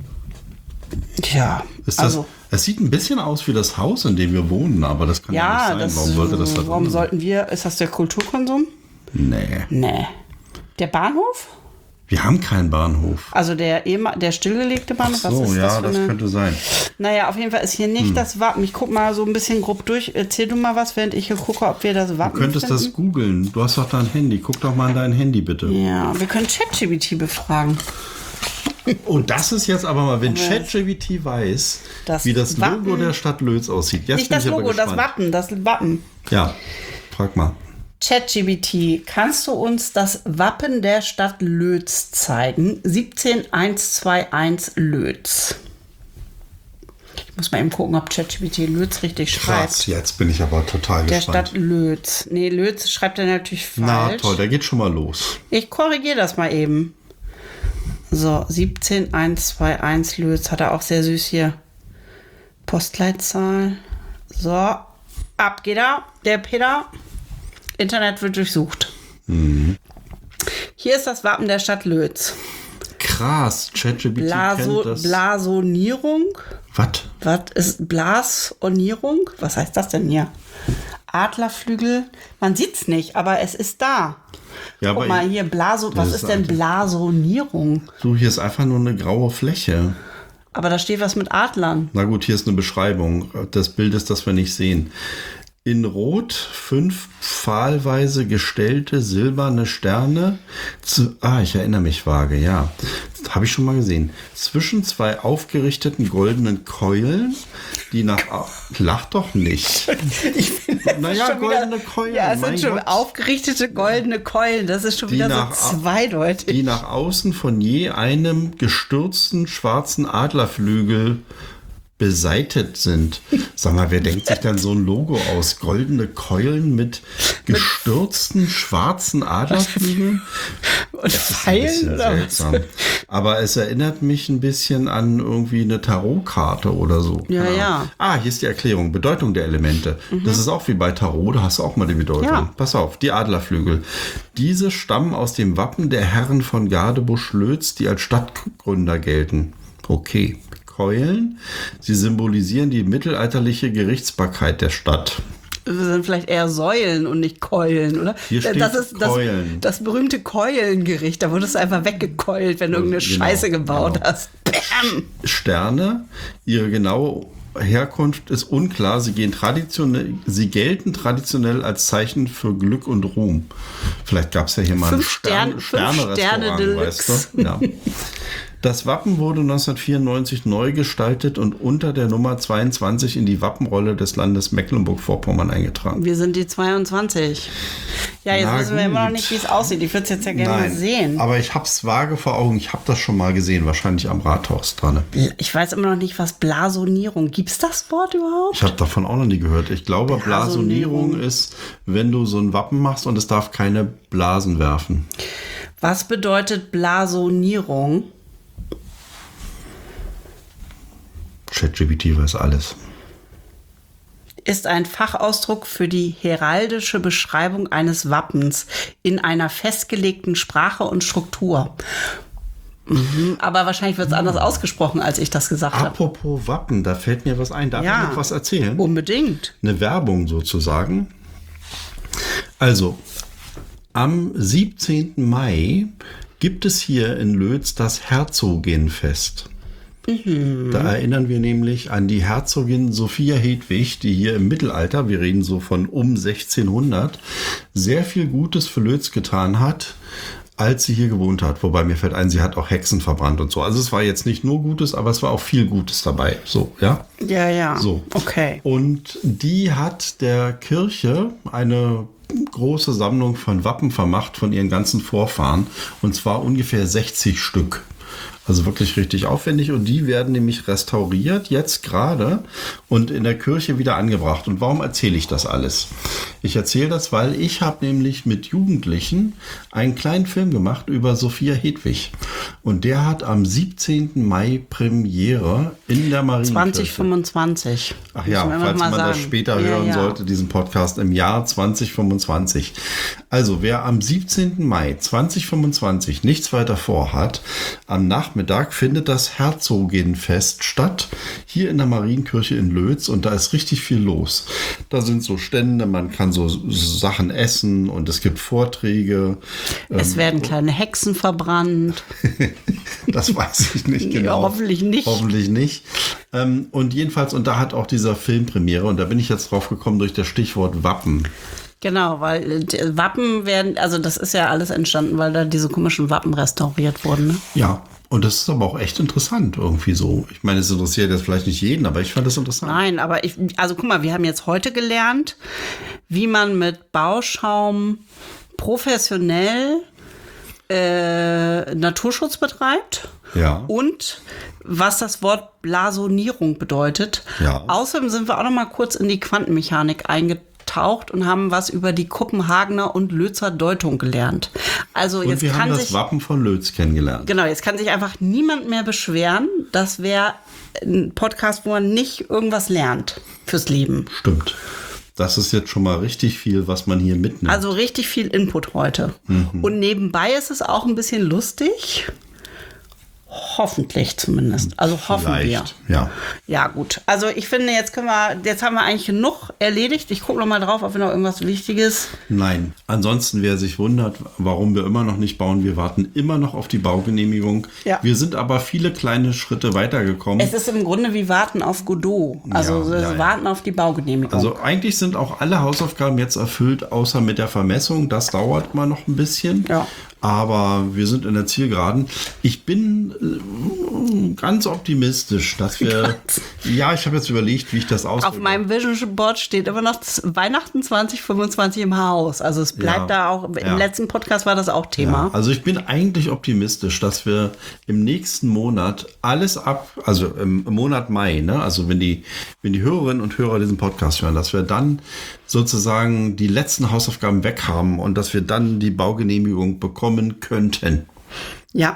Ja, Ist das, also es sieht ein bisschen aus wie das Haus, in dem wir wohnen, aber das kann ja, ja, nicht sein. das, Warum sollte das da warum drin sein? sollten wir, ist das der Kulturkonsum? Nee. Nee. Der Bahnhof? Wir haben keinen Bahnhof. Also der, ehema- der stillgelegte Ach Bahnhof? so, was ist ja, das für das eine? könnte sein. Naja, auf jeden Fall ist hier nicht das Wappen. Ich guck mal so ein bisschen grob durch. Erzähl du mal was, während ich hier gucke, ob wir das Wappen Du könntest finden. das googeln. Du hast doch dein Handy. Guck doch mal in dein Handy, bitte. Ja, wir können ChatGPT befragen. Oh, das ist jetzt aber mal, wenn ChatGPT weiß, Das wie das Logo Wappen- der Stadt Lötz aussieht. Jetzt Nicht bin das ich aber Logo, das gespannt. Wappen, das Wappen. Ja, frag mal. ChatGPT, kannst du uns das Wappen der Stadt Lötz zeigen? siebzehn eins zwei eins Lötz. Ich muss mal eben gucken, ob ChatGPT Lötz richtig Krass, schreibt. jetzt bin ich aber total Der gespannt. Stadt Lötz. Nee, Lötz schreibt er natürlich Na falsch. toll, der geht schon mal los. Ich korrigiere das mal eben. So, siebzehn eins zwei eins Lötz hat er auch sehr süß hier. Postleitzahl. So, ab geht er, der Peter. Internet wird durchsucht. Mhm. Hier ist das Wappen der Stadt Lötz. Krass, ChatGPT Blaso, kennt das. Blasonierung. Was? Was ist Blasonierung? Was heißt das denn hier? Adlerflügel, man sieht es nicht, aber es ist da. Ja, Guck aber mal hier, Blaso, was ist denn Blasonierung? So, hier ist einfach nur eine graue Fläche. Aber da steht was mit Adlern. Na gut, hier ist eine Beschreibung des Bildes, das wir nicht sehen. In Rot fünf pfahlweise gestellte silberne Sterne. Zu, ah, ich erinnere mich vage, ja. Das habe ich schon mal gesehen. Zwischen zwei aufgerichteten goldenen Keulen, die nach... Lach doch nicht. Ich finde, naja, goldene wieder, Keulen. Ja, es mein sind schon Gott. aufgerichtete goldene Keulen. Das ist schon Die wieder nach- so zweideutig. Die nach außen von je einem gestürzten schwarzen Adlerflügel beseitet sind. Sag mal, wer denkt sich dann so ein Logo aus? Goldene Keulen mit gestürzten schwarzen Adlerflügeln? Und Das ist ein Pfeilen bisschen oder seltsam. Aber es erinnert mich ein bisschen an irgendwie eine Tarotkarte oder so. Ja, Keine ja. Ahnung. Ah, hier ist die Erklärung. Bedeutung der Elemente. Das ist auch wie bei Tarot, da hast du auch mal die Bedeutung. Ja. Pass auf, die Adlerflügel. Diese stammen aus dem Wappen der Herren von Gadebusch-Lötz, die als Stadtgründer gelten. Okay. Keulen. Sie symbolisieren die mittelalterliche Gerichtsbarkeit der Stadt. Das sind vielleicht eher Säulen und nicht Keulen, oder? Hier steht das ist das, Keulen. das berühmte Keulengericht. Da wurdest du einfach weggekeult, wenn du irgendeine Genau, Scheiße gebaut genau. hast. Bam! Sterne, ihre genaue Herkunft ist unklar. Sie, gehen traditionell, sie gelten traditionell als Zeichen für Glück und Ruhm. Vielleicht gab es ja hier mal Fünf ein Stern, Stern- fünf Sterne Sterne-Restaurant, weißt Deluxe. du? Ja. Das Wappen wurde neunzehnhundertvierundneunzig neu gestaltet und unter der Nummer zweiundzwanzig in die Wappenrolle des Landes Mecklenburg-Vorpommern eingetragen. Wir sind die zweiundzwanzig. Ja, jetzt Na wissen wir immer noch gut. nicht, wie es aussieht. Ich würde es jetzt ja gerne mal sehen. aber ich habe es vage vor Augen. Ich habe das schon mal gesehen, wahrscheinlich am Rathaus dran. Ich weiß immer noch nicht, was Blasonierung. Gibt es das Wort überhaupt? Ich habe davon auch noch nie gehört. Ich glaube, Blasonierung. Blasonierung ist, wenn du so ein Wappen machst und es darf keine Blasen werfen. Was bedeutet Blasonierung? ChatGPT weiß alles. Ist ein Fachausdruck für die heraldische Beschreibung eines Wappens in einer festgelegten Sprache und Struktur. Mhm, aber wahrscheinlich wird es anders ausgesprochen, als ich das gesagt habe. Apropos Wappen, da fällt mir was ein. Darf Ja. ich noch was erzählen? Unbedingt. Eine Werbung sozusagen. Also, am siebzehnten Mai gibt es hier in Lötz das Herzoginnenfest. Da erinnern wir nämlich an die Herzogin Sophia Hedwig, die hier im Mittelalter, wir reden so von um sechzehnhundert, sehr viel Gutes für Lötz getan hat, als sie hier gewohnt hat. Wobei mir fällt ein, sie hat auch Hexen verbrannt und so. Also es war jetzt nicht nur Gutes, aber es war auch viel Gutes dabei. So, ja? Ja, ja. So. Okay. Und die hat der Kirche eine große Sammlung von Wappen vermacht von ihren ganzen Vorfahren. Und zwar ungefähr sechzig Stück. Also wirklich richtig aufwendig. Und die werden nämlich restauriert, jetzt gerade, und in der Kirche wieder angebracht. Und warum erzähle ich das alles? Ich erzähle das, weil ich habe nämlich mit Jugendlichen einen kleinen Film gemacht über Sophia Hedwig. Und der hat am siebzehnten Mai Premiere in der Marienkirche. zwanzig fünfundzwanzig. Ach ja, Müssen wir falls mal man das sagen. später Ja, hören ja. sollte, diesen Podcast im Jahr zwanzig fünfundzwanzig. Also wer am siebzehnten Mai zwanzig fünfundzwanzig nichts weiter vorhat, am Nachmittag findet das Herzoginnenfest statt, hier in der Marienkirche in Lötz, und da ist richtig viel los. Da sind so Stände, man kann so Sachen essen und es gibt Vorträge. Es werden kleine Hexen verbrannt. Das weiß ich nicht Ja, genau. hoffentlich nicht. Hoffentlich nicht. Ähm, und jedenfalls, und da hat auch dieser Film Premiere, und da bin ich jetzt drauf gekommen durch das Stichwort Wappen. Genau, weil äh, Wappen werden, also das ist ja alles entstanden, weil da diese komischen Wappen restauriert wurden. Ne? Ja, und das ist aber auch echt interessant irgendwie so. Ich meine, es interessiert jetzt vielleicht nicht jeden, aber ich fand das interessant. Nein, aber ich, also guck mal, wir haben jetzt heute gelernt, wie man mit Bauschaum professionell äh, Naturschutz betreibt. Ja. Und was das Wort Blasonierung bedeutet. Ja. Außerdem sind wir auch noch mal kurz in die Quantenmechanik eingetaucht und haben was über die Kopenhagener und Lötzer Deutung gelernt. Also Und jetzt wir haben kann das sich Wappen von Lötz kennengelernt. genau, jetzt kann sich einfach niemand mehr beschweren. Das wäre ein Podcast, wo man nicht irgendwas lernt fürs Leben. Stimmt. Das ist jetzt schon mal richtig viel, was man hier mitnimmt. Also richtig viel Input heute. Mhm. Und nebenbei ist es auch ein bisschen lustig. Hoffentlich zumindest. Also hoffen Vielleicht, wir. ja. Ja, gut. Also ich finde, jetzt können wir, jetzt haben wir eigentlich genug erledigt. Ich gucke noch mal drauf, ob wir noch irgendwas Wichtiges. Nein. Ansonsten, wer sich wundert, warum wir immer noch nicht bauen, wir warten immer noch auf die Baugenehmigung. Ja. Wir sind aber viele kleine Schritte weitergekommen. Es ist im Grunde wie Warten auf Godot. Also Ja, so ja, ja. Warten auf die Baugenehmigung. Also eigentlich sind auch alle Hausaufgaben jetzt erfüllt, außer mit der Vermessung. Das dauert mal noch ein bisschen. Ja. Aber wir sind in der Zielgeraden. Ich bin äh, ganz optimistisch, dass wir... Ja, ich habe jetzt überlegt, wie ich das ausdrücke. Auf meinem Vision Board steht immer noch z- Weihnachten zwanzig fünfundzwanzig im Haus. Also es bleibt Ja, da auch, im ja. letzten Podcast war das auch Thema. Ja, also ich bin eigentlich optimistisch, dass wir im nächsten Monat alles ab, also im, im Monat Mai, ne, also wenn die, wenn die Hörerinnen und Hörer diesen Podcast hören, dass wir dann sozusagen die letzten Hausaufgaben weg haben und dass wir dann die Baugenehmigung bekommen könnten. Ja,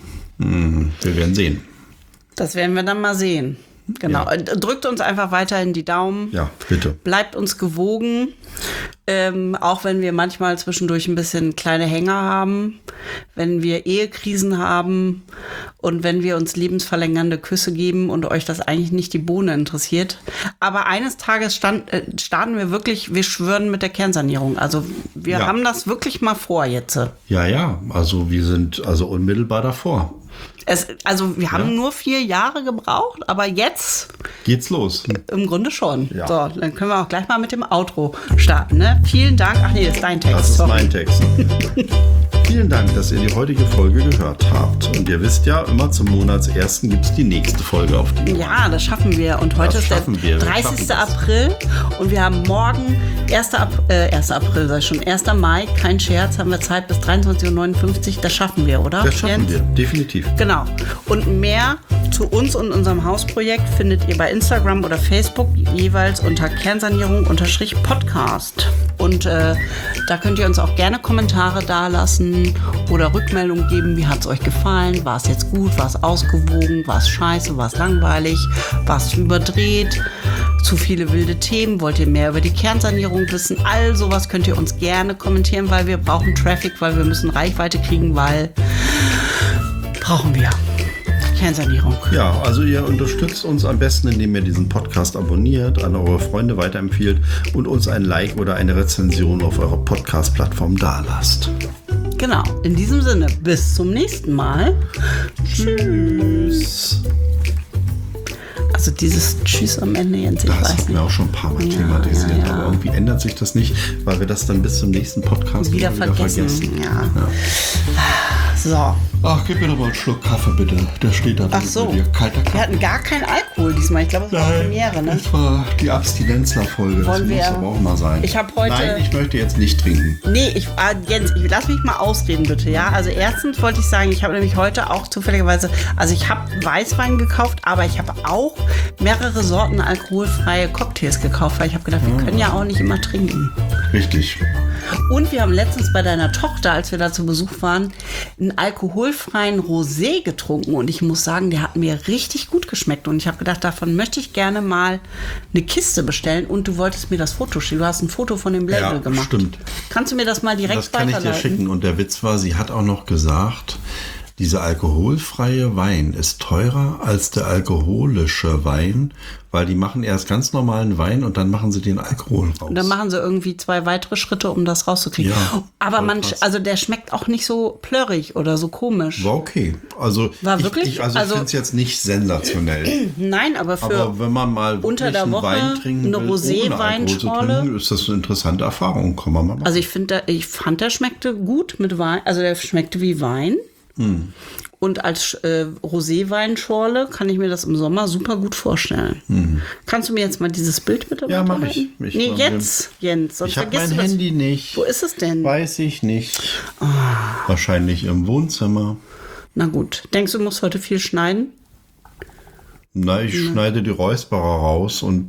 Hm, wir werden sehen. das werden wir dann mal sehen. Genau. Ja. Drückt uns einfach weiterhin die Daumen. Ja, bitte. Bleibt uns gewogen, ähm, auch wenn wir manchmal zwischendurch ein bisschen kleine Hänger haben, wenn wir Ehekrisen haben und wenn wir uns lebensverlängernde Küsse geben und euch das eigentlich nicht die Bohne interessiert. Aber eines Tages stand, äh, starten wir wirklich, wir schwören mit der Kernsanierung. Also wir Ja. haben das wirklich mal vor jetzt. Ja, ja, also wir sind also unmittelbar davor. Es, also wir haben Ja. nur vier Jahre gebraucht, aber jetzt Geht's los. im Grunde schon. Ja. So, dann können wir auch gleich mal mit dem Outro starten. Ne? Vielen Dank. Ach nee, das ist dein Text. Das ist sorry. mein Text. Vielen Dank, dass ihr die heutige Folge gehört habt. Und ihr wisst ja, immer zum Monatsersten gibt es die nächste Folge auf die Ohren. Ja, das schaffen wir. Und heute Das ist der schaffen wir. Wir schaffen dreißigster das. April und wir haben morgen, erster Ap- äh, erster April, sag ich schon, erster Mai, kein Scherz, haben wir Zeit bis dreiundzwanzig Uhr neunundfünfzig. Das schaffen wir, oder? Das schaffen Jens? wir, definitiv. Genau. Und mehr zu uns und unserem Hausprojekt findet ihr bei Instagram oder Facebook jeweils unter Kernsanierung-Podcast. Und äh, da könnt ihr uns auch gerne Kommentare dalassen oder Rückmeldungen geben. Wie hat es euch gefallen? War es jetzt gut? War es ausgewogen? War es scheiße? War es langweilig? War es überdreht? Zu viele wilde Themen? Wollt ihr mehr über die Kernsanierung wissen? All sowas könnt ihr uns gerne kommentieren, weil wir brauchen Traffic, weil wir müssen Reichweite kriegen, weil brauchen wir. Kernsanierung. Ja, also ihr unterstützt uns am besten, indem ihr diesen Podcast abonniert, an eure Freunde weiterempfiehlt und uns ein Like oder eine Rezension auf eurer Podcast-Plattform dalasst. Genau. In diesem Sinne, bis zum nächsten Mal. Tschüss. Also dieses Tschüss am Ende, Jens, ich Das weiß hatten nicht. wir auch schon ein paar Mal Ja, thematisiert, ja, ja. aber irgendwie ändert sich das nicht, weil wir das dann bis zum nächsten Podcast Wieder immer vergessen. Ja. Ja. So. Ach, gib mir doch mal einen Schluck Kaffee, bitte. Der steht da Ach drin so. bei dir. Kalter Wir Kaffee. hatten gar keinen Alkohol diesmal. Ich glaube, es war Premiere, ne? das war die Abstinenzler-Folge. Das Wollen muss wir- aber auch mal sein. Ich hab heute- Nein, ich möchte jetzt nicht trinken. Nee, ich, ah, Jens, ich, lass mich mal ausreden, bitte, ja? Also erstens wollte ich sagen, ich habe nämlich heute auch zufälligerweise, also ich habe Weißwein gekauft, aber ich habe auch mehrere Sorten alkoholfreie Cocktails gekauft, weil ich habe gedacht, wir können ja auch nicht immer trinken. Richtig. Und wir haben letztens bei deiner Tochter, als wir da zu Besuch waren, einen alkoholfreien Rosé getrunken. Und ich muss sagen, der hat mir richtig gut geschmeckt. Und ich habe gedacht, davon möchte ich gerne mal eine Kiste bestellen. Und du wolltest mir das Foto schicken. Du hast ein Foto von dem Label Ja, gemacht. stimmt. Kannst du mir das mal direkt Das kann ich dir weiterleiten? schicken. Und der Witz war, sie hat auch noch gesagt, dieser alkoholfreie Wein ist teurer als der alkoholische Wein, weil die machen erst ganz normalen Wein und dann machen sie den Alkohol raus. Und dann machen sie irgendwie zwei weitere Schritte, um das rauszukriegen. Ja, Aber voll man, krass. also der schmeckt auch nicht so plörrig oder so komisch. War okay. Also War ich, wirklich? Ich, also, Also- ich finde es jetzt nicht sensationell. Nein, aber für Aber wenn man mal unter der wirklich einen Woche Wein trinken eine will, ohne Alkohol zu Rosé-Weinschorle. trinken, ist das eine interessante Erfahrung. Kann man mal machen. Also ich finde, ich fand, der schmeckte gut mit Wein. Also der schmeckte wie Wein. Hm. Und als äh, Rosé-Weinschorle kann ich mir das im Sommer super gut vorstellen. Kannst du mir jetzt mal dieses Bild bitte Hm. Ja, mach weiterleiten? ich. Ich nee, mach- jetzt, Jens. Sonst ich habe vergisst mein du das. Handy nicht. Wo ist es denn? Weiß ich nicht. Wahrscheinlich im Wohnzimmer. Na gut. Denkst du, du musst heute viel schneiden? Na, ich schneide die Räusperer raus und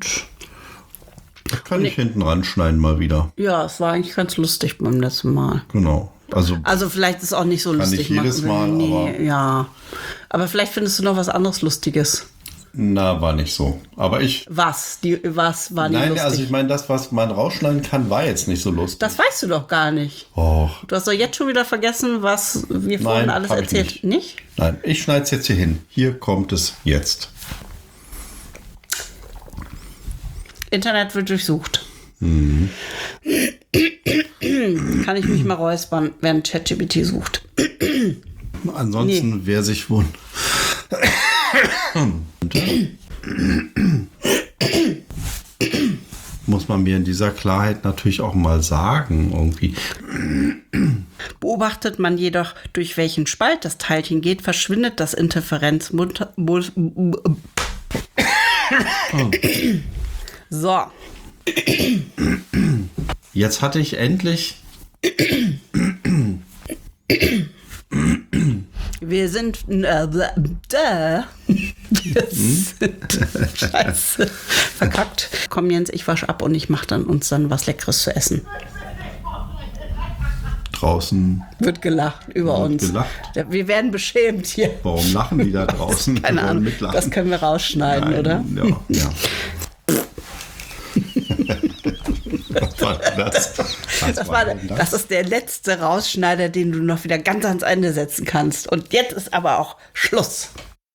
das kann ich hinten ranschneiden mal wieder. Ja, es war eigentlich ganz lustig beim letzten Mal. Genau. Also Also vielleicht ist es auch nicht so Kann lustig. nicht jedes machen wir- Mal, nee, aber- ja. Aber vielleicht findest du noch was anderes Lustiges. Na, war nicht so. Aber ich... Was? Die, was war nicht Nein, lustig? also ich meine, das, was man rausschneiden kann, war jetzt nicht so lustig. Das weißt du doch gar nicht. Och. Du hast doch jetzt schon wieder vergessen, was wir vorhin Nein, alles hab ich erzählt. nicht. nicht? Nein, ich schneide es jetzt hier hin. Hier kommt es jetzt. Internet wird durchsucht. Mhm. Kann ich mich mal räuspern, während ChatGPT sucht. Ansonsten, Nee. wer sich wundert... muss man mir in dieser Klarheit natürlich auch mal sagen, irgendwie. Beobachtet man jedoch, durch welchen Spalt das Teilchen geht, verschwindet das Interferenzmuster. So. Jetzt hatte ich endlich... Wir sind. Äh, da. Wir sind. Scheiße. Verkackt. Komm, Jens, ich wasche ab und ich mache dann uns dann was Leckeres zu essen. Draußen... Wird gelacht über Wird uns. gelacht? Ja, wir werden beschämt hier. Warum lachen die da draußen? Keine Wir wollen Ahnung. mitlachen. Das können wir rausschneiden, Nein, oder? Ja, ja. Was war das? Was Das, war, denn das ist der letzte Rausschneider, den du noch wieder ganz ans Ende setzen kannst. Und jetzt ist aber auch Schluss.